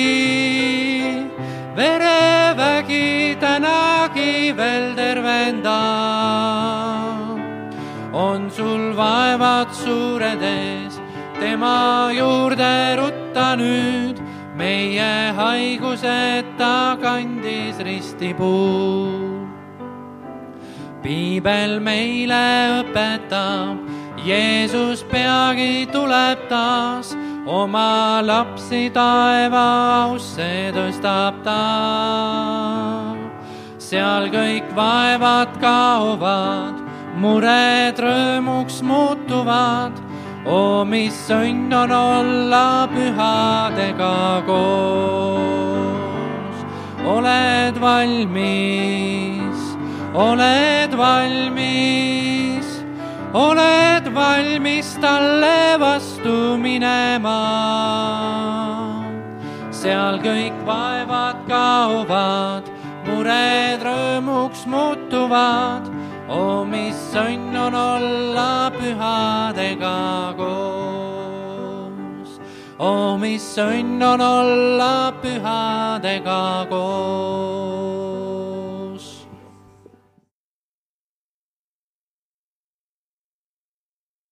verevägi tänagi veel tervendab. On sul vaevad suured ees, tema juurde rutta nüüd, meie haigused ta kandis ristipuu. Piibel meile õpetab, Jeesus peagi tuleb taas, oma lapsi taeva ausse tõstab ta. Seal kõik vaevad kaovad, mured rõõmuks muutuvad. O, mis õnn on olla pühadega koos. Oled valmis, oled valmis, oled valmis talle vastu minema. Seal kõik vaevad kaovad, mured rõõmuks muutuvad. O, mis õnn on olla pühadega koos. oh mis õnn on olla pühadega koos.